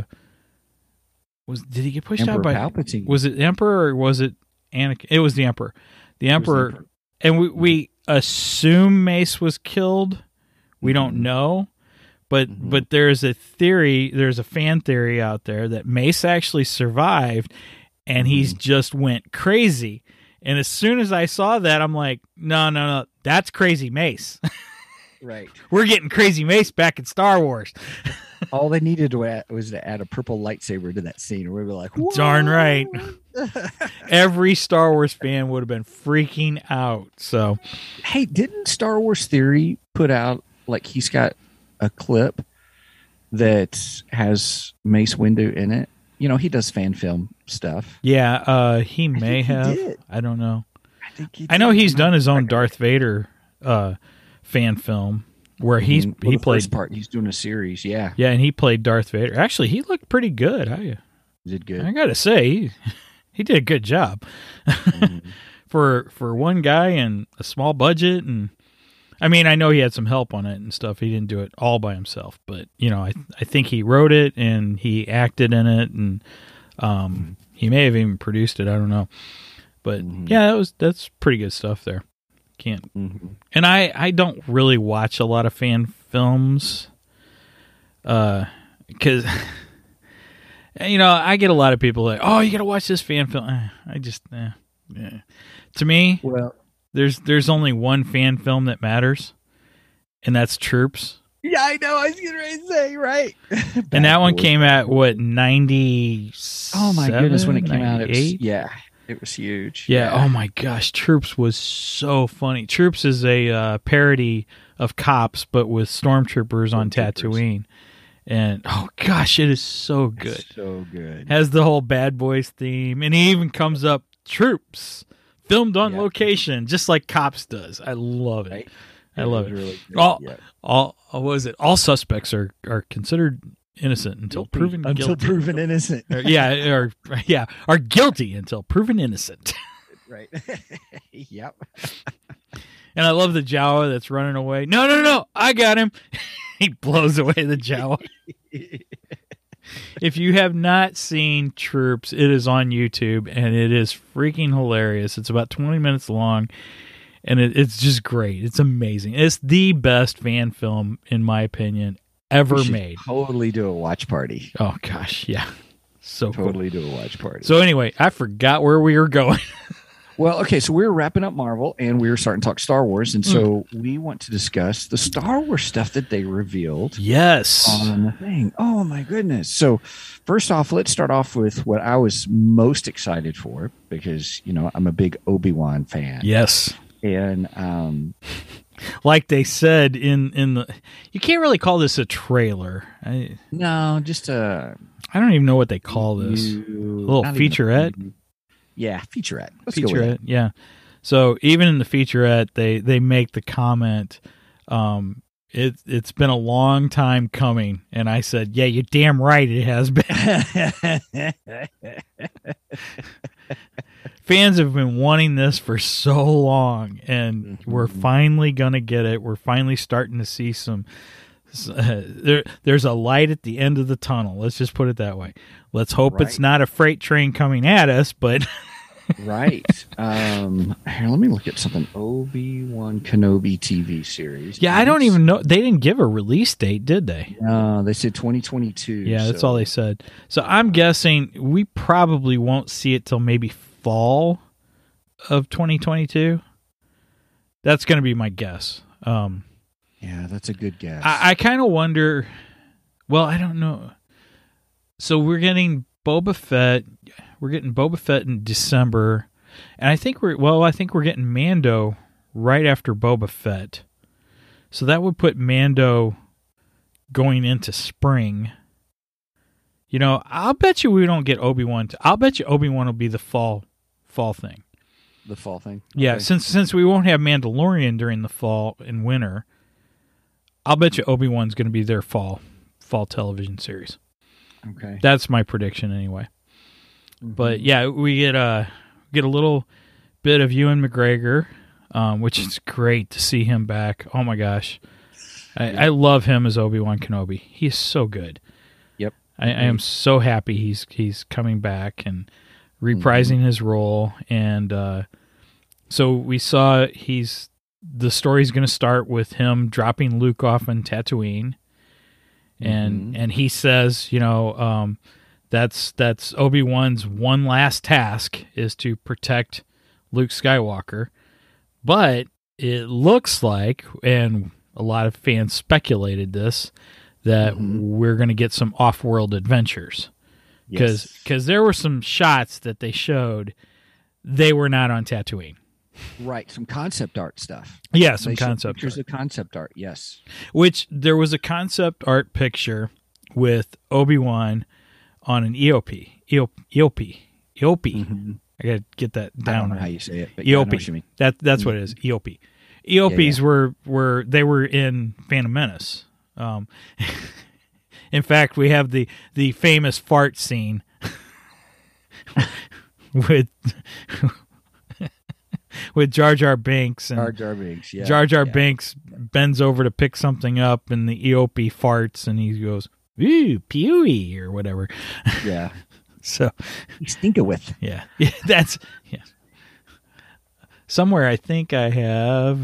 Did he get pushed Emperor out by Palpatine? Was it Emperor or was it Anakin? It was the Emperor. The Emperor, and we assume Mace was killed. We don't know. But there's a theory, there's a fan theory out there that Mace actually survived and he's just went crazy. And as soon as I saw that, I'm like, no, that's Crazy Mace. Right. We're getting Crazy Mace back in Star Wars. All they needed was to add a purple lightsaber to that scene. We were like, whoa. Darn right. Every Star Wars fan would have been freaking out. So, hey, didn't Star Wars Theory put out, he's got a clip that has Mace Windu in it? He does fan film stuff. Yeah, he may have. I don't know. I know he's done his own Darth Vader fan film where he played first part. He's doing a series. Yeah, and he played Darth Vader. Actually, he looked pretty good. He did good. I gotta say, he did a good job for one guy and a small budget. And I mean, I know he had some help on it and stuff. He didn't do it all by himself, but I think he wrote it and he acted in it, and he may have even produced it. I don't know, but yeah, that's pretty good stuff there. And I don't really watch a lot of fan films, because I get a lot of people like, oh, you got to watch this fan film. To me, well. There's only one fan film that matters, and that's Troops. Yeah, I know. I was getting ready to say, right. And that one came out, 90? Oh, my goodness. When it came out, it was huge. Yeah. Oh, my gosh. Troops was so funny. Troops is a parody of Cops, but with stormtroopers on Tatooine. And, oh, gosh, it is so good. It's so good. Has the whole Bad Boys theme, and he even comes up, Troops. Filmed on location, just like Cops does. I love it. Right? I love it. Really all suspects are considered innocent until proven guilty. Until proven innocent. Are guilty until proven innocent. Right. Yep. And I love the Jawa that's running away. No, I got him. He blows away the Jawa. If you have not seen Troops, it is on YouTube, and it is freaking hilarious. It's about 20 minutes long, and it's just great. It's amazing. It's the best fan film, in my opinion, ever made. Totally do a watch party. Oh, gosh, yeah. So totally do a watch party. So anyway, I forgot where we were going. Well, okay, so we were wrapping up Marvel, and we were starting to talk Star Wars, and so we want to discuss the Star Wars stuff that they revealed. Yes. On the thing. Oh, my goodness. So first off, let's start off with what I was most excited for, because, I'm a big Obi-Wan fan. Yes. And like they said in the, you can't really call this a trailer. No, just a. I don't even know what they call this. A little featurette. Yeah, featurette. Let's featurette, go with it. Yeah. So even in the featurette, they make the comment, it's been a long time coming, and I said, yeah, you're damn right it has been. Fans have been wanting this for so long, and we're finally gonna get it. We're finally starting to see some. There's a light at the end of the tunnel. Let's just put it that way. Let's hope it's not a freight train coming at us, but right. Here, let me look at something. Obi-Wan Kenobi TV series. Yeah, I don't even know. They didn't give a release date, did they? No, they said 2022. Yeah, that's all they said. So I'm guessing we probably won't see it till maybe fall of 2022. That's going to be my guess. Yeah, that's a good guess. I kind of wonder. Well, I don't know. So we're getting Boba Fett. We're getting Boba Fett in December, and I think we're getting Mando right after Boba Fett. So that would put Mando going into spring. I'll bet you we don't get Obi-Wan. I'll bet you Obi-Wan will be the fall thing. The fall thing. Okay. Yeah, since we won't have Mandalorian during the fall and winter. I'll bet you Obi-Wan's going to be their fall television series. Okay. That's my prediction anyway. Mm-hmm. But yeah, we get a little bit of Ewan McGregor, which is great to see him back. Oh my gosh. I love him as Obi-Wan Kenobi. He is so good. Yep. I am so happy he's coming back and reprising his role. And so we saw the story's going to start with him dropping Luke off on Tatooine, and he says, that's Obi-Wan's one last task is to protect Luke Skywalker. But it looks like, and a lot of fans speculated this, that we're going to get some off-world adventures, because there were some shots that they showed they were not on Tatooine. Right, some concept art stuff. Yeah, some concept pictures art. of concept art, yes. Which there was a concept art picture with Obi-Wan on an EOP. EOP. I got to get that down. I don't know how you say it, but EOP. Yeah, I know what you mean. That's what it is. EOP. EOPs were they were in Phantom Menace. In fact, we have the famous fart scene with Jar Jar Binks. And Jar Binks, yeah. Jar Jar Binks bends over to pick something up, and the EOP farts, and he goes, "Ooh, pewy," or whatever. Yeah. So he stinketh. Yeah. That's somewhere I think I have.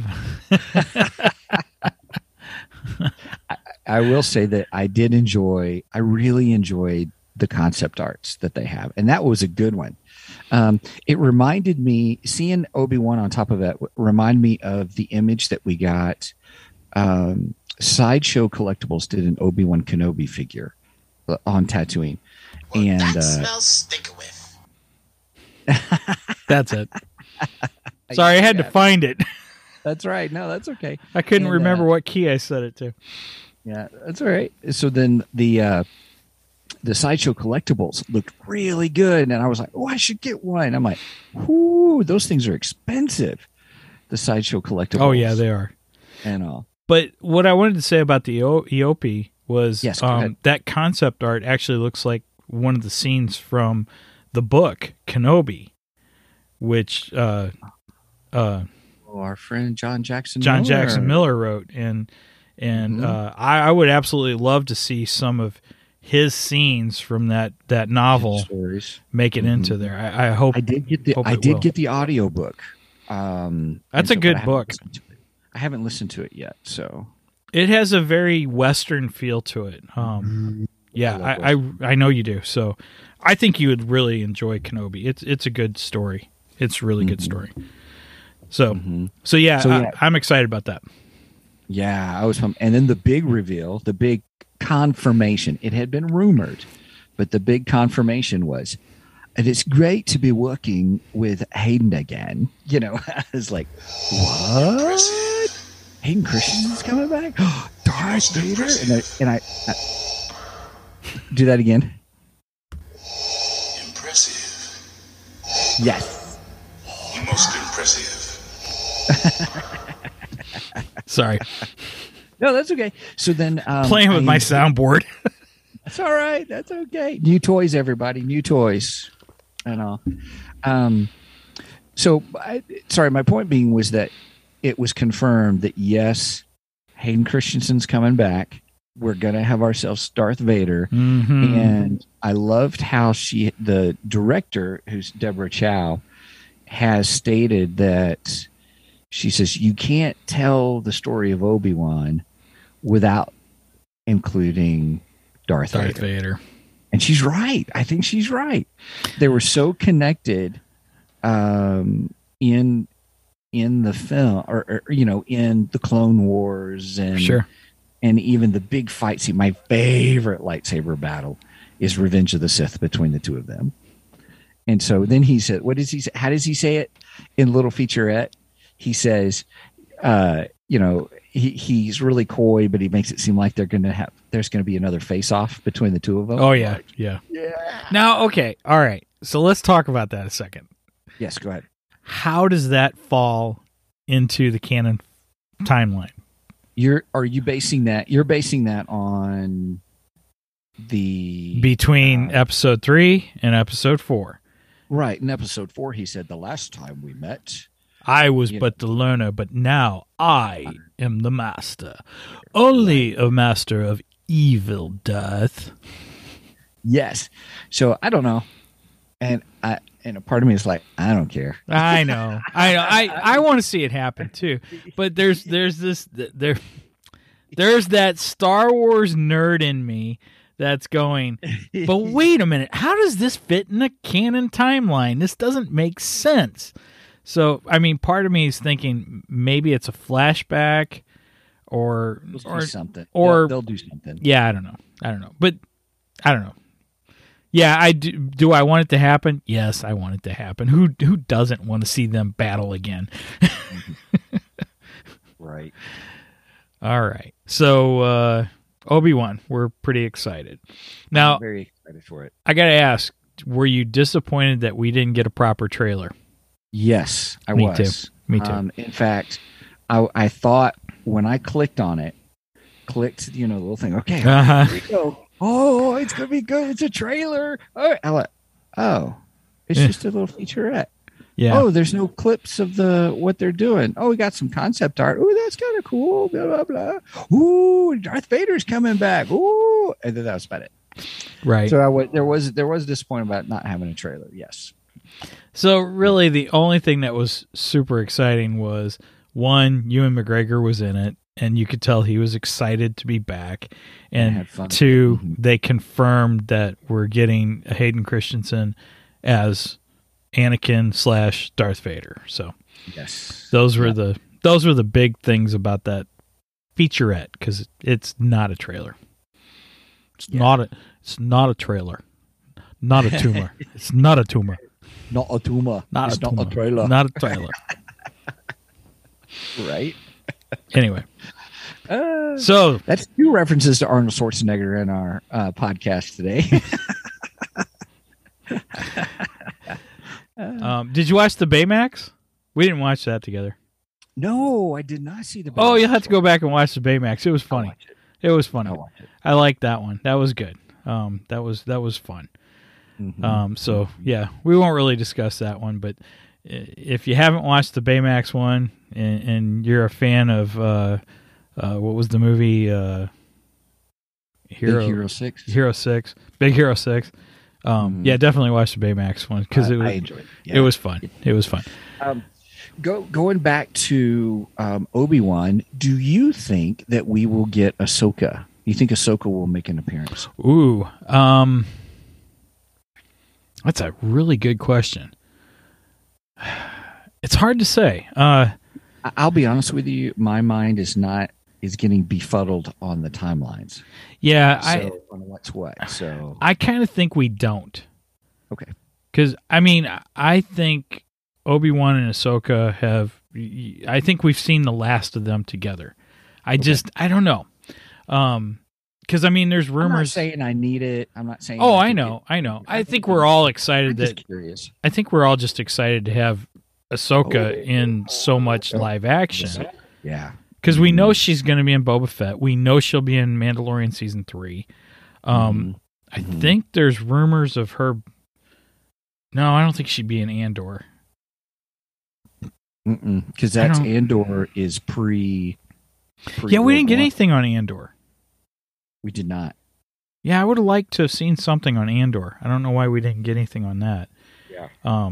I will say that I really enjoyed the concept arts that they have, and that was a good one. It reminded me, seeing Obi-Wan on top of that, remind me of the image that we got. Sideshow Collectibles did an Obi-Wan Kenobi figure on Tatooine. Well, and that smells stinker-whiff. That's it. Sorry, I had to find it. That's right. No, that's okay. I couldn't remember what key I set it to. Yeah, that's all right. So then the Sideshow Collectibles looked really good, and I was like, "Oh, I should get one." I'm like, "Ooh, those things are expensive." The Sideshow Collectibles. Oh yeah, they are. And all. But what I wanted to say about the EOP was that concept art actually looks like one of the scenes from the book Kenobi, which our friend John Jackson Miller wrote, and I would absolutely love to see some of his scenes from that novel stories make it into there. I hope I did get the audiobook. That's a good book. I haven't listened to it yet, so it has a very Western feel to it. Yeah, I know you do. So I think you would really enjoy Kenobi. It's a good story. It's a really good story. So yeah, I'm excited about that. Yeah, I was pumped. And then the big reveal, the big confirmation. It had been rumored, but the big confirmation was, and it's great to be working with Hayden again. You know, I was like, what? Hayden Christensen's coming back? Darth Vader? And I do that again. Impressive. Yes. Most impressive. Sorry. No, that's okay. So then playing with my soundboard. That's all right. That's okay. New toys, everybody. New toys. And all. Sorry, my point being was that it was confirmed that yes, Hayden Christensen's coming back. We're gonna have ourselves Darth Vader. And I loved how the director, who's Deborah Chow, has stated that she says you can't tell the story of Obi-Wan without including Darth Vader. And she's right. I think she's right. They were so connected in the film, or in the Clone Wars, and sure. And even the big fight scene. My favorite lightsaber battle is Revenge of the Sith between the two of them. And so then he said, what does he say? How does he say it in Little Featurette? He says, he's really coy, but he makes it seem like there's going to be another face-off between the two of them. Oh, yeah. Yeah. Now, okay. All right. So let's talk about that a second. Yes, go ahead. How does that fall into the canon timeline? You're basing that on the between episode 3 and episode 4. Right. In episode 4, he said, the last time we met, I was but the learner, but now I am the master. Only a master of evil doth. Yes. So I don't know. And a part of me is like, I don't care. I know. I want to see it happen too. But there's that Star Wars nerd in me that's going, but wait a minute, how does this fit in a canon timeline? This doesn't make sense. So, I mean, part of me is thinking maybe it's a flashback or something. Or they'll do something. Yeah, I don't know. But I don't know. Yeah, I do. Do I want it to happen? Yes, I want it to happen. Who doesn't want to see them battle again? Right. All right. So, Obi-Wan, we're pretty excited. Now, I'm very excited for it. I got to ask, were you disappointed that we didn't get a proper trailer? Yes, I was. Me too. In fact, I thought when I clicked the little thing, okay, here we go. Oh, it's going to be good. It's a trailer. All right. I went, it's just a little featurette. Yeah. Oh, there's no clips of what they're doing. Oh, we got some concept art. Oh, that's kind of cool. Blah, blah, blah. Ooh, Darth Vader's coming back. Ooh. And then that was about it. Right. So there was disappointment about not having a trailer. Yes. So really the only thing that was super exciting was, one, Ewan McGregor was in it, and you could tell he was excited to be back. And two, they confirmed that we're getting Hayden Christensen as Anakin / Darth Vader. So yes, those were the big things about that featurette, because it's not a trailer. It's not a trailer. Not a tumor. It's not a tumor. Not a tumor. Not a trailer. Not a trailer. Right. Anyway. So that's 2 references to Arnold Schwarzenegger in our podcast today. Did you watch the Baymax? We didn't watch that together. No, I did not see the Baymax. Oh, you'll have to go back and watch the Baymax. It was funny. It was funny. I liked that one. That was good. That was fun. Mm-hmm. So yeah, we won't really discuss that one, but if you haven't watched the Baymax one and you're a fan of what was the movie Hero 6. Big Hero 6. Yeah, definitely watch the Baymax one because I enjoyed it. Yeah. It was fun. It was fun. Going back to Obi-Wan, do you think that we will get Ahsoka? You think Ahsoka will make an appearance? Ooh, that's a really good question. It's hard to say. I'll be honest with you. My mind is getting befuddled on the timelines. Yeah, on what's what. So I kind of think we don't. Okay. Because I mean, I think Obi-Wan and Ahsoka have. I think we've seen the last of them together. I don't know. Because I mean, there's rumors. I'm not saying I need it. I'm not saying. Oh, I know. I think we're all excited. I'm just curious. I think we're all just excited to have Ahsoka in so much live action. Yeah. Because we know she's going to be in Boba Fett. We know she'll be in Mandalorian Season 3. I think there's rumors of her. No, I don't think she'd be in Andor. Because that's Andor is pre. Yeah, we didn't get anything on Andor. We did not. Yeah, I would have liked to have seen something on Andor. I don't know why we didn't get anything on that. Yeah.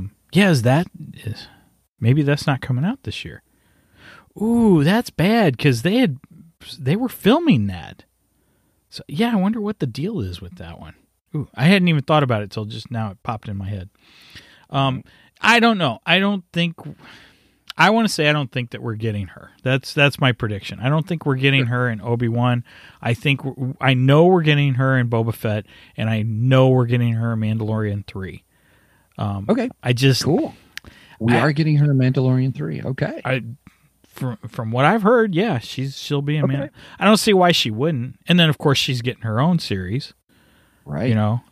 Maybe that's not coming out this year. Ooh, that's bad because they were filming that. So yeah, I wonder what the deal is with that one. Ooh, I hadn't even thought about it till just now. It popped in my head. I don't know. I don't think that we're getting her. That's my prediction. I don't think we're getting her in Obi-Wan. I know we're getting her in Boba Fett, and I know we're getting her in Mandalorian 3. Okay. Cool. We are getting her in Mandalorian 3. Okay. From what I've heard, yeah, she'll be in Mandalorian. I don't see why she wouldn't. And then of course she's getting her own series. Right. You know.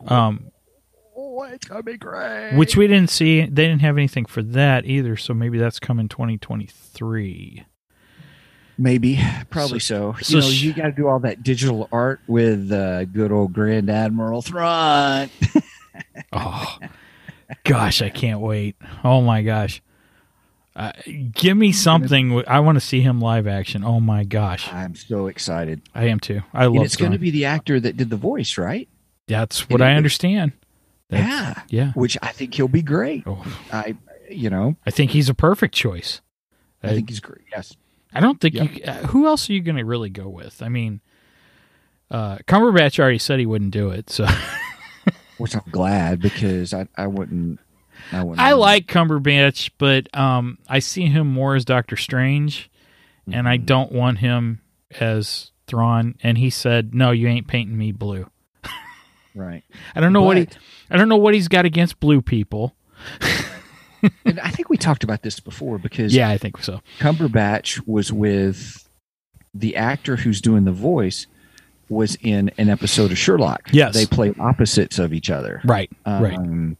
It's gonna be great. Which we didn't see. They didn't have anything for that either, so maybe that's coming 2023. Maybe. Probably so. You got to do all that digital art with good old Grand Admiral Thrawn. Oh, gosh, I can't wait. Oh, my gosh. Give me something. I want to see him live action. Oh, my gosh. I'm so excited. I am too. I love it. It's going to be the actor that did the voice, right? That's what I understand. Yeah. Which I think he'll be great. Oh. I think he's a perfect choice. I think he's great. Yes. I don't think who else are you going to really go with? I mean, Cumberbatch already said he wouldn't do it, so. Which I'm glad because I wouldn't. I like Cumberbatch, but I see him more as Doctor Strange, and I don't want him as Thrawn. And he said, "No, you ain't painting me blue." Right. I don't know what he's got against blue people. And I think we talked about this before because I think so. Cumberbatch was with the actor who's doing the voice was in an episode of Sherlock. Yes, they play opposites of each other. Right. And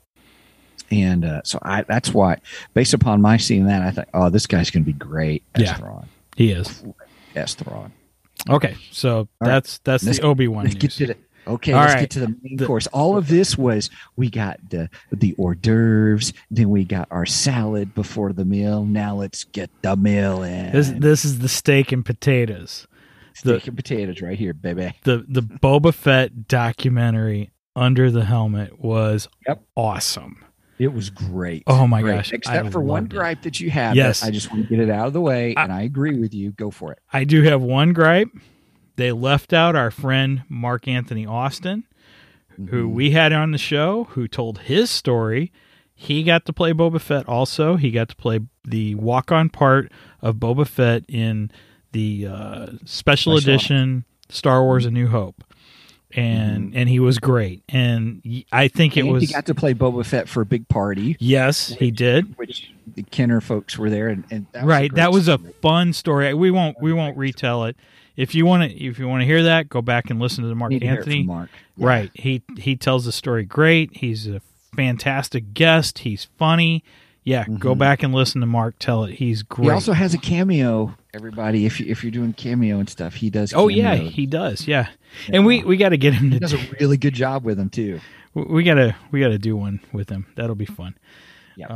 so that's why, based upon my seeing that, I thought, oh, this guy's going to be great as Thrawn. He is as Thrawn. Okay, so that's the Obi-Wan news. Let's get to the main course. All of this was we got the hors d'oeuvres, then we got our salad before the meal. Now let's get the meal in. This is the steak and potatoes. Steak and potatoes right here, baby. The Boba Fett documentary Under the Helmet was awesome. It was great. Oh my gosh! Except for one gripe that you have. Yes, I just want to get it out of the way, and I agree with you. Go for it. I do have one gripe. They left out our friend Mark Anthony Austin, who we had on the show, who told his story. He got to play Boba Fett also. He got to play the walk-on part of Boba Fett in the special edition Star Wars A New Hope. And he was great. And I think he got to play Boba Fett for a big party. Yes, he did. Which the Kenner folks were there, and that was a fun story. We won't retell it. If you want to hear that, go back and listen to the Mark Anthony. Mark. Yeah. Right. He tells the story great. He's a fantastic guest. He's funny. Yeah, go back and listen to Mark tell it. He's great. He also has a cameo. Everybody, if you're doing cameo and stuff, he does. Oh yeah, he does. Yeah, and we got to get him. He does a really good job with him too. We gotta do one with him. That'll be fun. Yeah.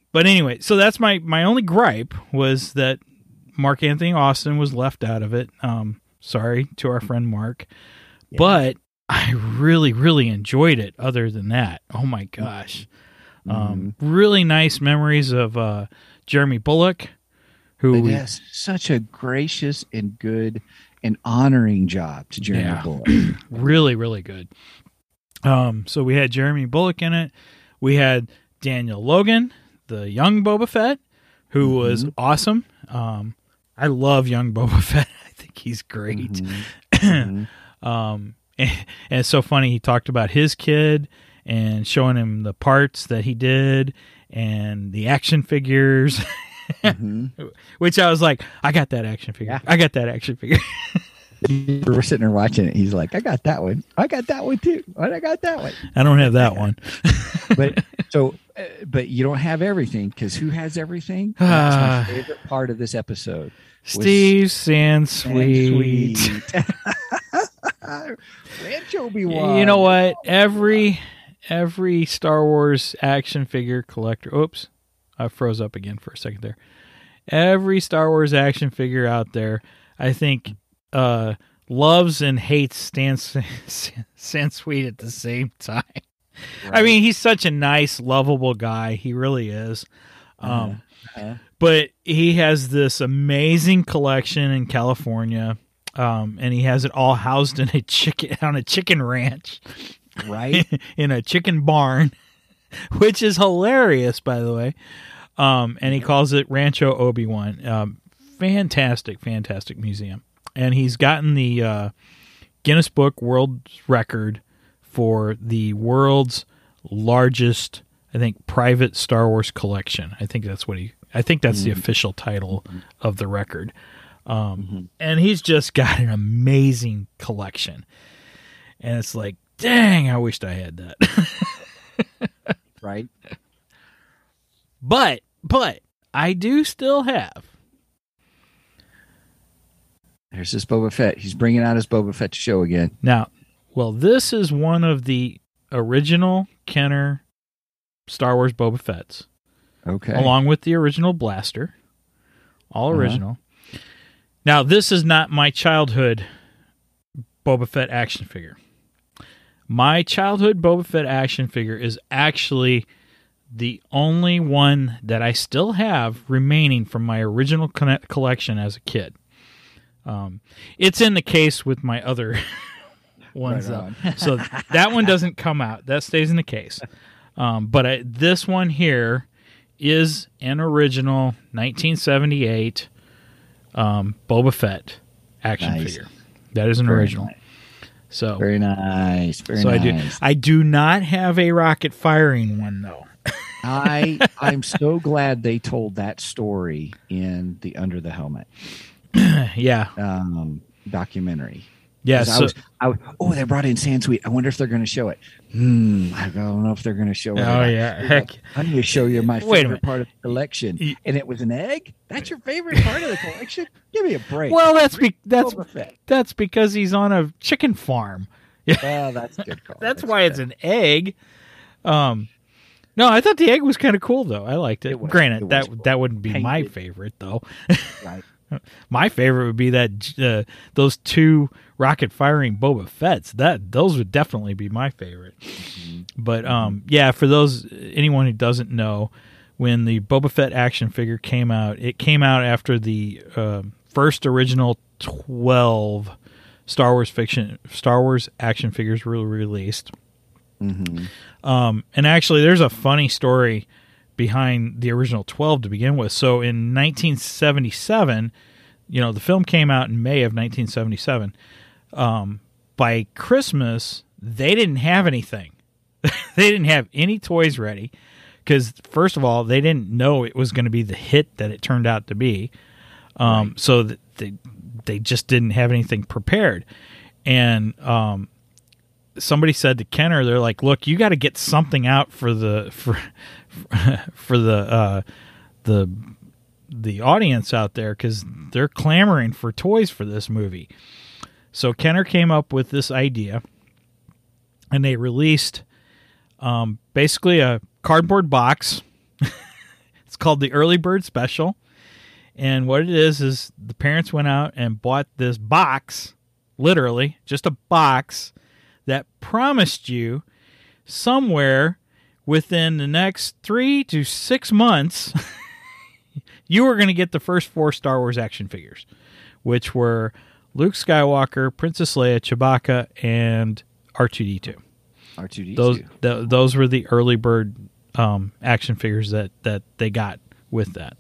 But anyway, so that's my only gripe was that Mark Anthony Austin was left out of it. Sorry to our friend Mark. Yeah. But I really, really enjoyed it other than that. Oh, my gosh. Really nice memories of Jeremy Bulloch. Who yes, such a gracious and good and honoring job to Jeremy Bulloch. Really, really good. So we had Jeremy Bulloch in it. We had Daniel Logan, the young Boba Fett, who was awesome. I love young Boba Fett. I think he's great. And it's so funny. He talked about his kid and showing him the parts that he did and the action figures. Which I was like, I got that action figure. Yeah. I got that action figure. We're sitting there watching it. He's like, I got that one. I got that one too. I got that one. I don't have that one. But you don't have everything, because who has everything? That's my favorite part of this episode. Steve Sansweet. Ranch Obi-Wan. You know what? Every Star Wars action figure collector. Oops. I froze up again for a second there. Every Star Wars action figure out there, I think, loves and hates Stan Sansweet at the same time. Right. I mean, he's such a nice, lovable guy. He really is. But he has this amazing collection in California, and he has it all housed in on a chicken ranch, right? In a chicken barn, which is hilarious, by the way. And he calls it Rancho Obi-Wan. Fantastic museum. And he's gotten the Guinness Book World Record for the world's largest, I think, private Star Wars collection. I think that's the official title of the record. And he's just got an amazing collection. And it's like, dang, I wished I had that. Right. But I do still have. There's this Boba Fett. He's bringing out his Boba Fett show again. Now, well, this is one of the original Kenner Star Wars Boba Fetts. Okay. Along with the original blaster. All original. Now, this is not my childhood Boba Fett action figure. My childhood Boba Fett action figure is actually the only one that I still have remaining from my original collection as a kid. It's in the case with my other ones, right so that one doesn't come out. That stays in the case. But this one here is an original 1978 Boba Fett action figure. That is an original. Nice. So very nice. Very nice. I do not have a rocket firing one though. I'm so glad they told that story in the Under the Helmet documentary. Yeah, they brought in Sansweet. I wonder if they're going to show it. I don't know if they're going to show it. Oh yeah, heck! I'm going to show you my favorite part of the collection, and it was an egg. That's your favorite part of the collection? Give me a break. Well, that's because he's on a chicken farm. Well, that's a good call. That's why it's an egg. No, I thought the egg was kind of cool though. I liked it. Granted, that wouldn't be my favorite though. Right. My favorite would be that those two rocket firing Boba Fetts. Those would definitely be my favorite. But for anyone who doesn't know, when the Boba Fett action figure came out, it came out after the first original 12 Star Wars action figures were released. And actually, there's a funny story behind the original 12 to begin with. So in 1977, the film came out in May of 1977. By Christmas, they didn't have anything. They didn't have any toys ready because, first of all, they didn't know it was going to be the hit that it turned out to be. So they just didn't have anything prepared. And somebody said to Kenner, they're like, "Look, you got to get something out for the audience out there because they're clamoring for toys for this movie." So Kenner came up with this idea, and they released basically a cardboard box. called the Early Bird Special. And what it is the parents went out and bought this box, literally just a box, that promised you somewhere within the next 3 to 6 months, you were going to get the first 4 Star Wars action figures, which were Luke Skywalker, Princess Leia, Chewbacca, and R2-D2. R2-D2. Those were the early bird action figures that they got with that.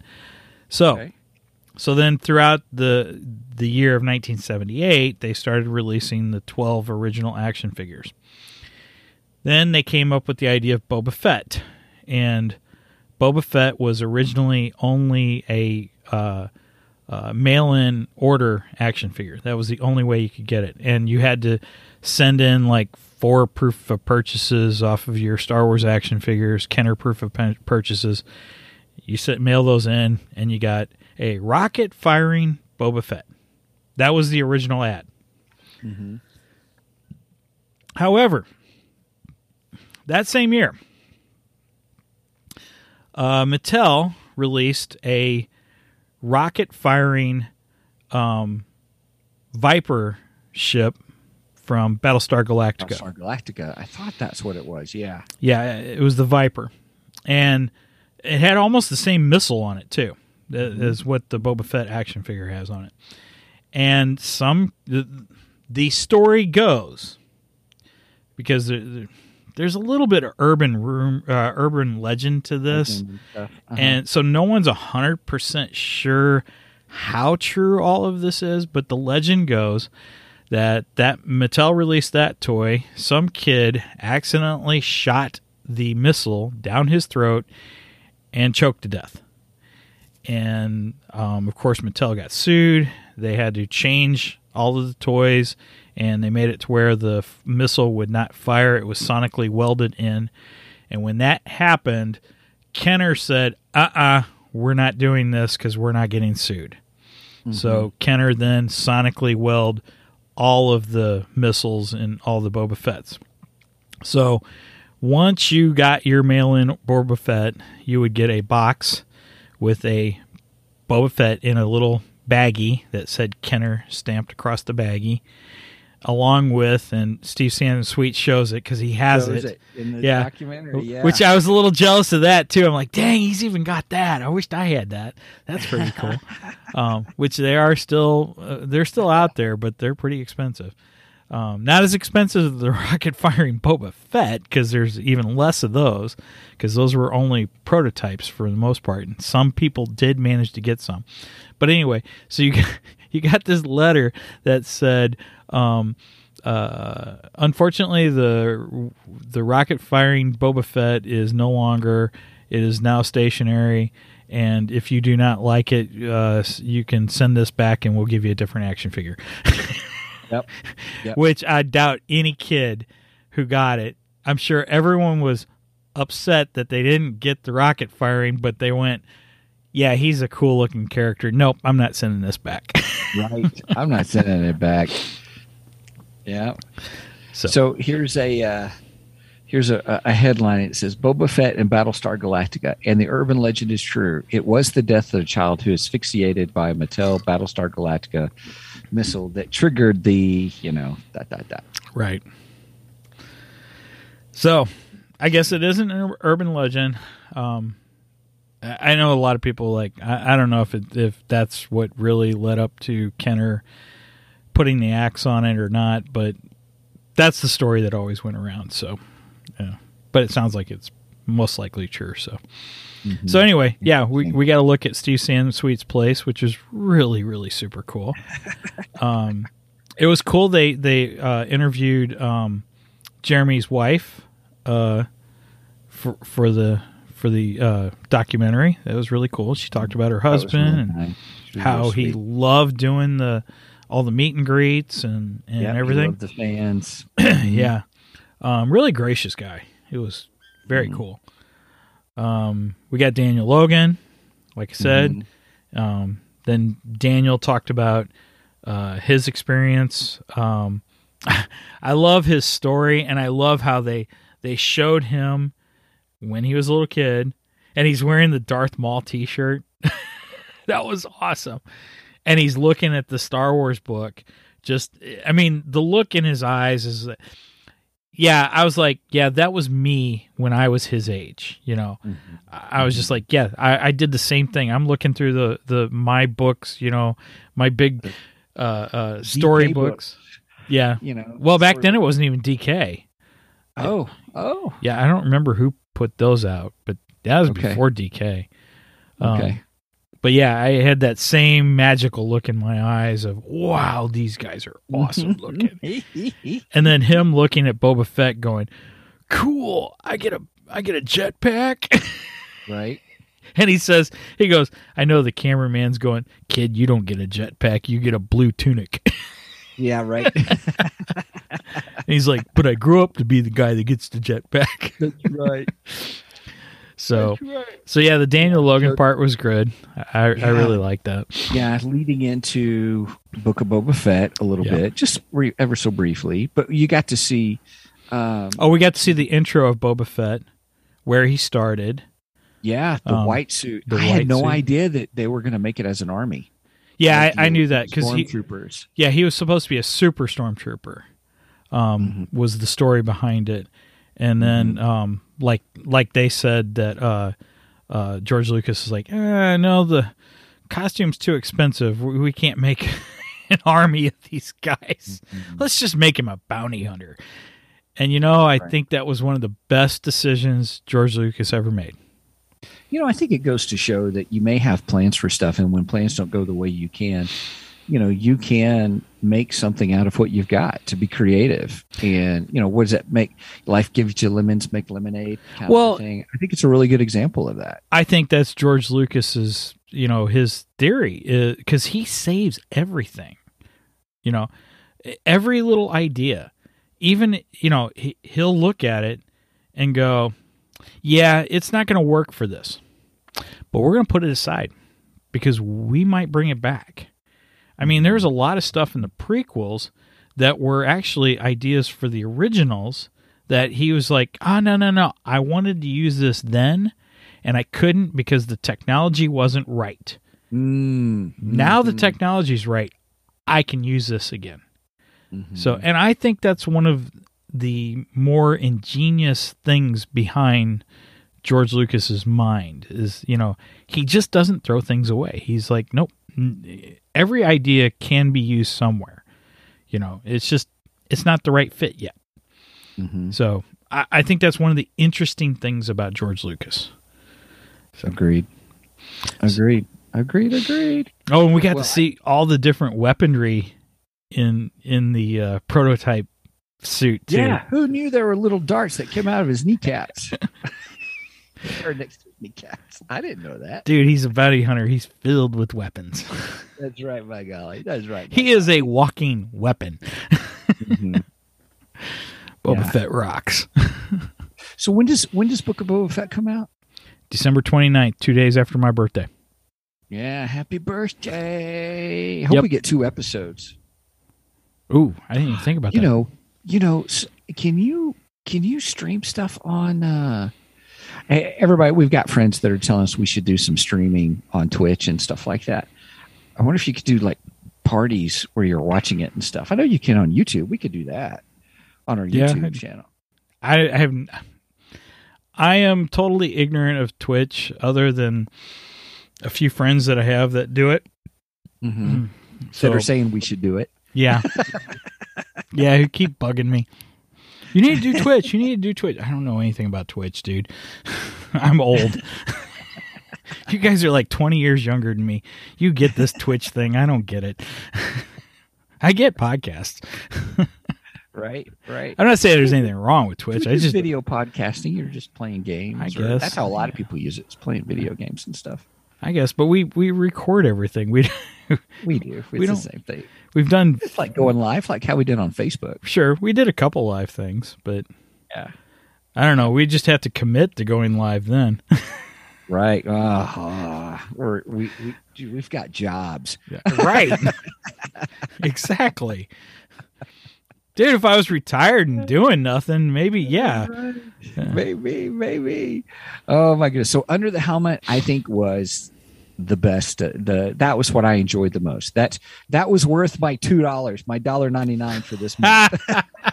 So then throughout the year of 1978, they started releasing the 12 original action figures. Then they came up with the idea of Boba Fett. And Boba Fett was originally only a mail-in order action figure. That was the only way you could get it. And you had to send in like 4 proof of purchases off of your Star Wars action figures, Kenner proof of purchases. You mail those in, and you got a rocket-firing Boba Fett. That was the original ad. Mm-hmm. However, that same year, Mattel released a rocket-firing Viper ship from Battlestar Galactica. Battlestar Galactica. I thought that's what it was, yeah. Yeah, it was the Viper. And it had almost the same missile on it, too, as what the Boba Fett action figure has on it. And the story goes, because there's a little bit of urban legend to this, and so no one's 100% sure how true all of this is, but the legend goes that Mattel released that toy, some kid accidentally shot the missile down his throat and choked to death. And, of course, Mattel got sued. They had to change all of the toys, and they made it to where the missile would not fire. It was sonically welded in. And when that happened, Kenner said, we're not doing this because we're not getting sued. Mm-hmm. So Kenner then sonically welded all of the missiles and all the Boba Fetts. So once you got your mail-in Boba Fett, you would get a box with a Boba Fett in a little baggie that said Kenner stamped across the baggie, along with, and Steve Sansweet shows it because he has it in the documentary. Yeah, which I was a little jealous of that too. I'm like, dang, he's even got that. I wished I had that. That's pretty cool. Which they are still, they're still out there, but they're pretty expensive. Not as expensive as the rocket firing Boba Fett, because there's even less of those, because those were only prototypes for the most part, and some people did manage to get some. But anyway, so you got this letter that said, unfortunately, the rocket firing Boba Fett is no longer. It is now stationary, and if you do not like it, you can send this back, and we'll give you a different action figure. Yep. Which I doubt any kid who got it. I'm sure everyone was upset that they didn't get the rocket firing, but they went, yeah, he's a cool looking character. Nope, I'm not sending this back. Right. I'm not sending it back. Yeah. So here's a headline. It says Boba Fett and Battlestar Galactica, and the urban legend is true. It was the death of a child who is asphyxiated by a Mattel Battlestar Galactica missile that triggered the, Right. So, I guess it isn't an urban legend. I know a lot of people I don't know if that's what really led up to Kenner putting the axe on it or not, but that's the story that always went around. So, yeah. But it sounds like it's most likely true. So, So anyway, yeah, we got to look at Steve Sansweet's place, which is really, really super cool. It was cool. They interviewed Jeremy's wife for the documentary. That was really cool. She talked about her husband and how he loved doing all the meet and greets and everything. He loved the fans. Yeah, really gracious guy. It was very cool. We got Daniel Logan, like I said. Then Daniel talked about his experience. I love his story, and I love how they showed him when he was a little kid, and he's wearing the Darth Maul t-shirt. That was awesome. And he's looking at the Star Wars book. I mean, the look in his eyes is, yeah, I was like, yeah, that was me when I was his age. You know, I was just like, yeah, I did the same thing. I'm looking through my books, you know, my big story books. Yeah. You know, well, back then it wasn't even DK. Oh. Yeah, I don't remember who put those out, but that was before DK. Okay. But yeah, I had that same magical look in my eyes of, wow, these guys are awesome looking. And then him looking at Boba Fett going, cool, I get a jetpack. Right. And he goes, I know the cameraman's going, kid, you don't get a jetpack, you get a blue tunic. Yeah, right. And he's like, but I grew up to be the guy that gets the jetpack. That's right. So yeah, the Daniel Logan part was good. I really like that. Yeah, leading into Book of Boba Fett a little bit, just ever so briefly. But you got to see. We got to see the intro of Boba Fett, where he started. Yeah, the white suit. I had no idea that they were going to make it as an army. Yeah, like I knew that because stormtroopers. Yeah, he was supposed to be a super stormtrooper. Was the story behind it, and then like they said that George Lucas is like, no, the costume's too expensive. We can't make an army of these guys. Let's just make him a bounty hunter. And you know, I think that was one of the best decisions George Lucas ever made. You know, I think it goes to show that you may have plans for stuff, and when plans don't go the way you can, you know, you can make something out of what you've got to be creative. And, you know, what does that make? Life gives you lemons, make lemonade kind of thing. I think it's a really good example of that. I think that's George Lucas's, you know, his theory, because he saves everything. You know, every little idea. Even, you know, he'll look at it and go, yeah, it's not going to work for this, but we're going to put it aside because we might bring it back. I mean, there's a lot of stuff in the prequels that were actually ideas for the originals that he was like, no. I wanted to use this then, and I couldn't because the technology wasn't right. Now the technology's right. I can use this again. So, and I think that's one of the more ingenious things behind George Lucas's mind is, you know, he just doesn't throw things away. He's like, nope, every idea can be used somewhere. You know, it's not the right fit yet. So I think that's one of the interesting things about George Lucas. So. Agreed. Oh, and we got to see all the different weaponry in the prototype suit too. Yeah, who knew there were little darts that came out of his kneecaps? Or next to his kneecaps. I didn't know that. Dude, he's a bounty hunter. He's filled with weapons. That's right, my golly. That's right. He is a walking weapon. Boba Fett rocks. So when does Book of Boba Fett come out? December 29th, 2 days after my birthday. Yeah, happy birthday. Hope we get 2 episodes. Ooh, I didn't even think about that. You know, can you stream stuff on everybody? We've got friends that are telling us we should do some streaming on Twitch and stuff like that. I wonder if you could do like parties where you're watching it and stuff. I know you can on YouTube. We could do that on our YouTube channel. I am totally ignorant of Twitch other than a few friends that I have that do it. So they're saying we should do it. Yeah. Yeah, who keep bugging me. You need to do Twitch. I don't know anything about Twitch, dude. I'm old. You guys are like 20 years younger than me. You get this Twitch thing. I don't get it. I get podcasts. Right. I'm not saying there's anything wrong with Twitch. I just video podcasting. You're just playing games. I guess that's how a lot of people use it. It's playing video games and stuff. I guess, but we record everything. We do. It's the same thing. We've done. It's like going live, like how we did on Facebook. Sure, we did a couple live things, but yeah, I don't know. We just have to commit to going live then. Right. We've got jobs. Yeah. Right. Exactly. Dude, if I was retired and doing nothing, maybe, yeah. Maybe. Oh my goodness. So Under the Helmet, I think was the best. That was what I enjoyed the most. That was worth my $2, my $1.99 for this month.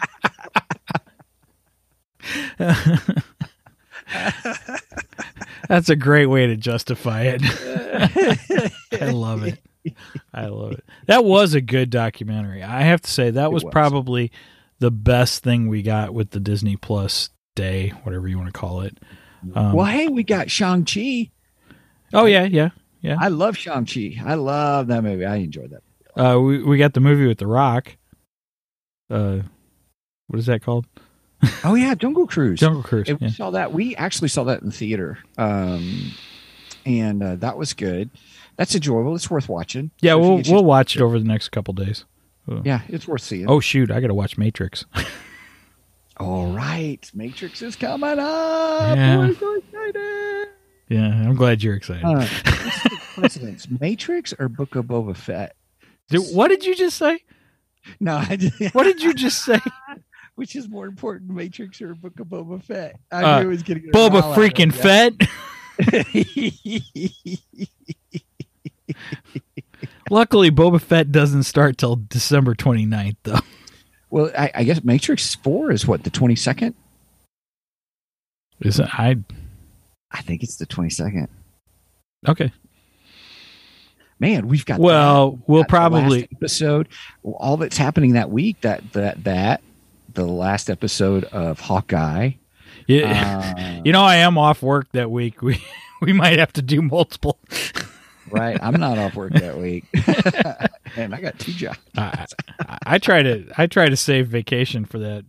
That's a great way to justify it. I love it. That was a good documentary. I have to say that was probably the best thing we got with the Disney Plus day, whatever you want to call it. Well, hey, we got Shang-Chi. Oh, yeah. I love Shang-Chi. I love that movie. I enjoyed that. We got the movie with The Rock. What is that called? Oh, yeah, Jungle Cruise. We saw that. We actually saw that in the theater. And that was good. That's enjoyable. It's worth watching. Yeah, so we'll watch it over the next couple days. Yeah, it's worth seeing. Oh, shoot. I got to watch Matrix. All right. Matrix is coming up. Yeah. We're so excited. Yeah, I'm glad you're excited. Presidents, Matrix or Book of Boba Fett? What did you just say? No, what did you just say? Which is more important, Matrix or Book of Boba Fett? I knew it was getting Boba freaking Fett. Luckily, Boba Fett doesn't start till December 29th, though. Well, I guess Matrix 4 is what, the 22nd? Is it? I think it's the 22nd. Okay. Man, we've got. We'll probably last episode. All that's happening that week. That the last episode of Hawkeye. Yeah, I am off work that week. We might have to do multiple. Right, I'm not off work that week, and I got 2 jobs. I try to save vacation for that.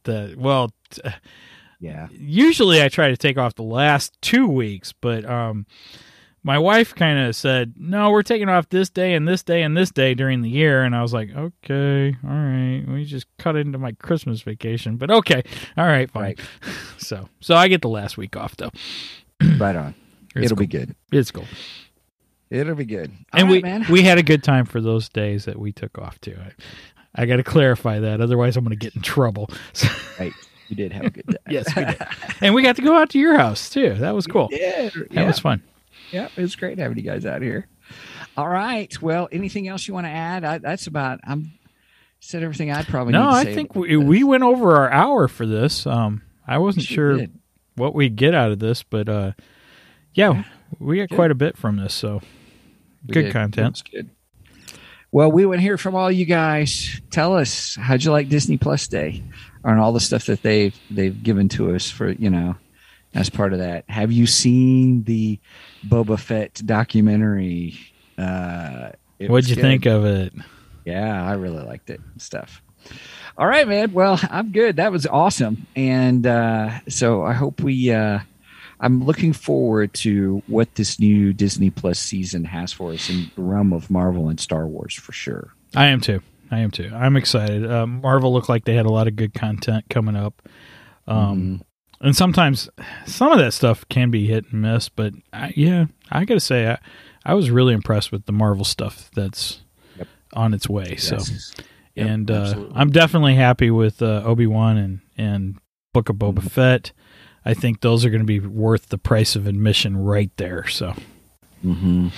Yeah. Usually, I try to take off the last 2 weeks, but my wife kind of said, "No, we're taking off this day and this day and this day during the year," and I was like, "Okay, all right, we just cut into my Christmas vacation." But okay, all right, fine. Right. So I get the last week off though. Right on. It'll be good. It's cool. It'll be good. And we had a good time for those days that we took off too. I got to clarify that, otherwise I'm going to get in trouble. Right. You did have a good time. Yes, we did. And we got to go out to your house too. That was cool. Yeah. That was fun. Yeah, it was great having you guys out here. All right. Well, anything else you want to add? I'm said everything I'd probably need to say. No, I think we went over our hour for this. I wasn't sure what we'd get out of this, but yeah, we got quite a bit from this, so good content. Good. Well, we want to hear from all you guys. Tell us, how'd you like Disney Plus Day, and all the stuff that they've given to us for as part of that. Have you seen the Boba Fett documentary? What'd you think of it? Yeah, I really liked it. Stuff. All right, man. Well, I'm good. That was awesome, and so I hope I'm looking forward to what this new Disney Plus season has for us in the realm of Marvel and Star Wars for sure. I am too. I'm excited. Marvel looked like they had a lot of good content coming up. And sometimes some of that stuff can be hit and miss, but I got to say, I was really impressed with the Marvel stuff that's on its way. Yes. So, and I'm definitely happy with Obi-Wan and Book of Boba Fett. I think those are going to be worth the price of admission right there. So, my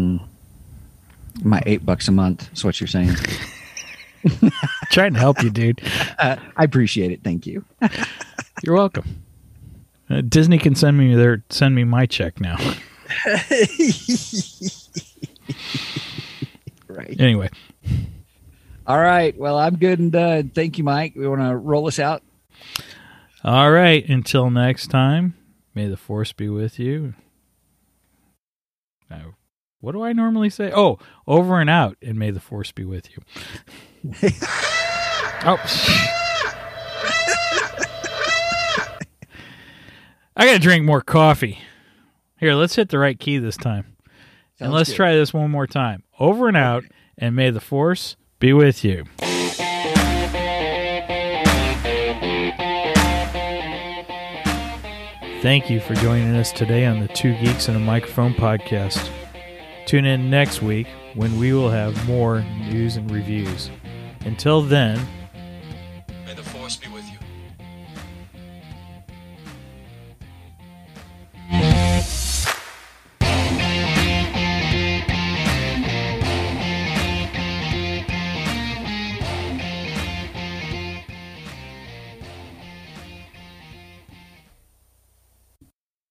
$8 a month is what you're saying. Trying to help you, dude. I appreciate it. Thank you. You're welcome. Disney can send me my check now. Right. Anyway. All right. Well, I'm good and done. Thank you, Mike. We want to roll us out. All right. Until next time, may the Force be with you. Now, what do I normally say? Oh, over and out, and may the Force be with you. Oh. I got to drink more coffee. Here, let's hit the right key this time. And let's try this one more time. Over and out, and may the Force be with you. Thank you for joining us today on the Two Geeks and a Microphone podcast. Tune in next week when we will have more news and reviews. Until then,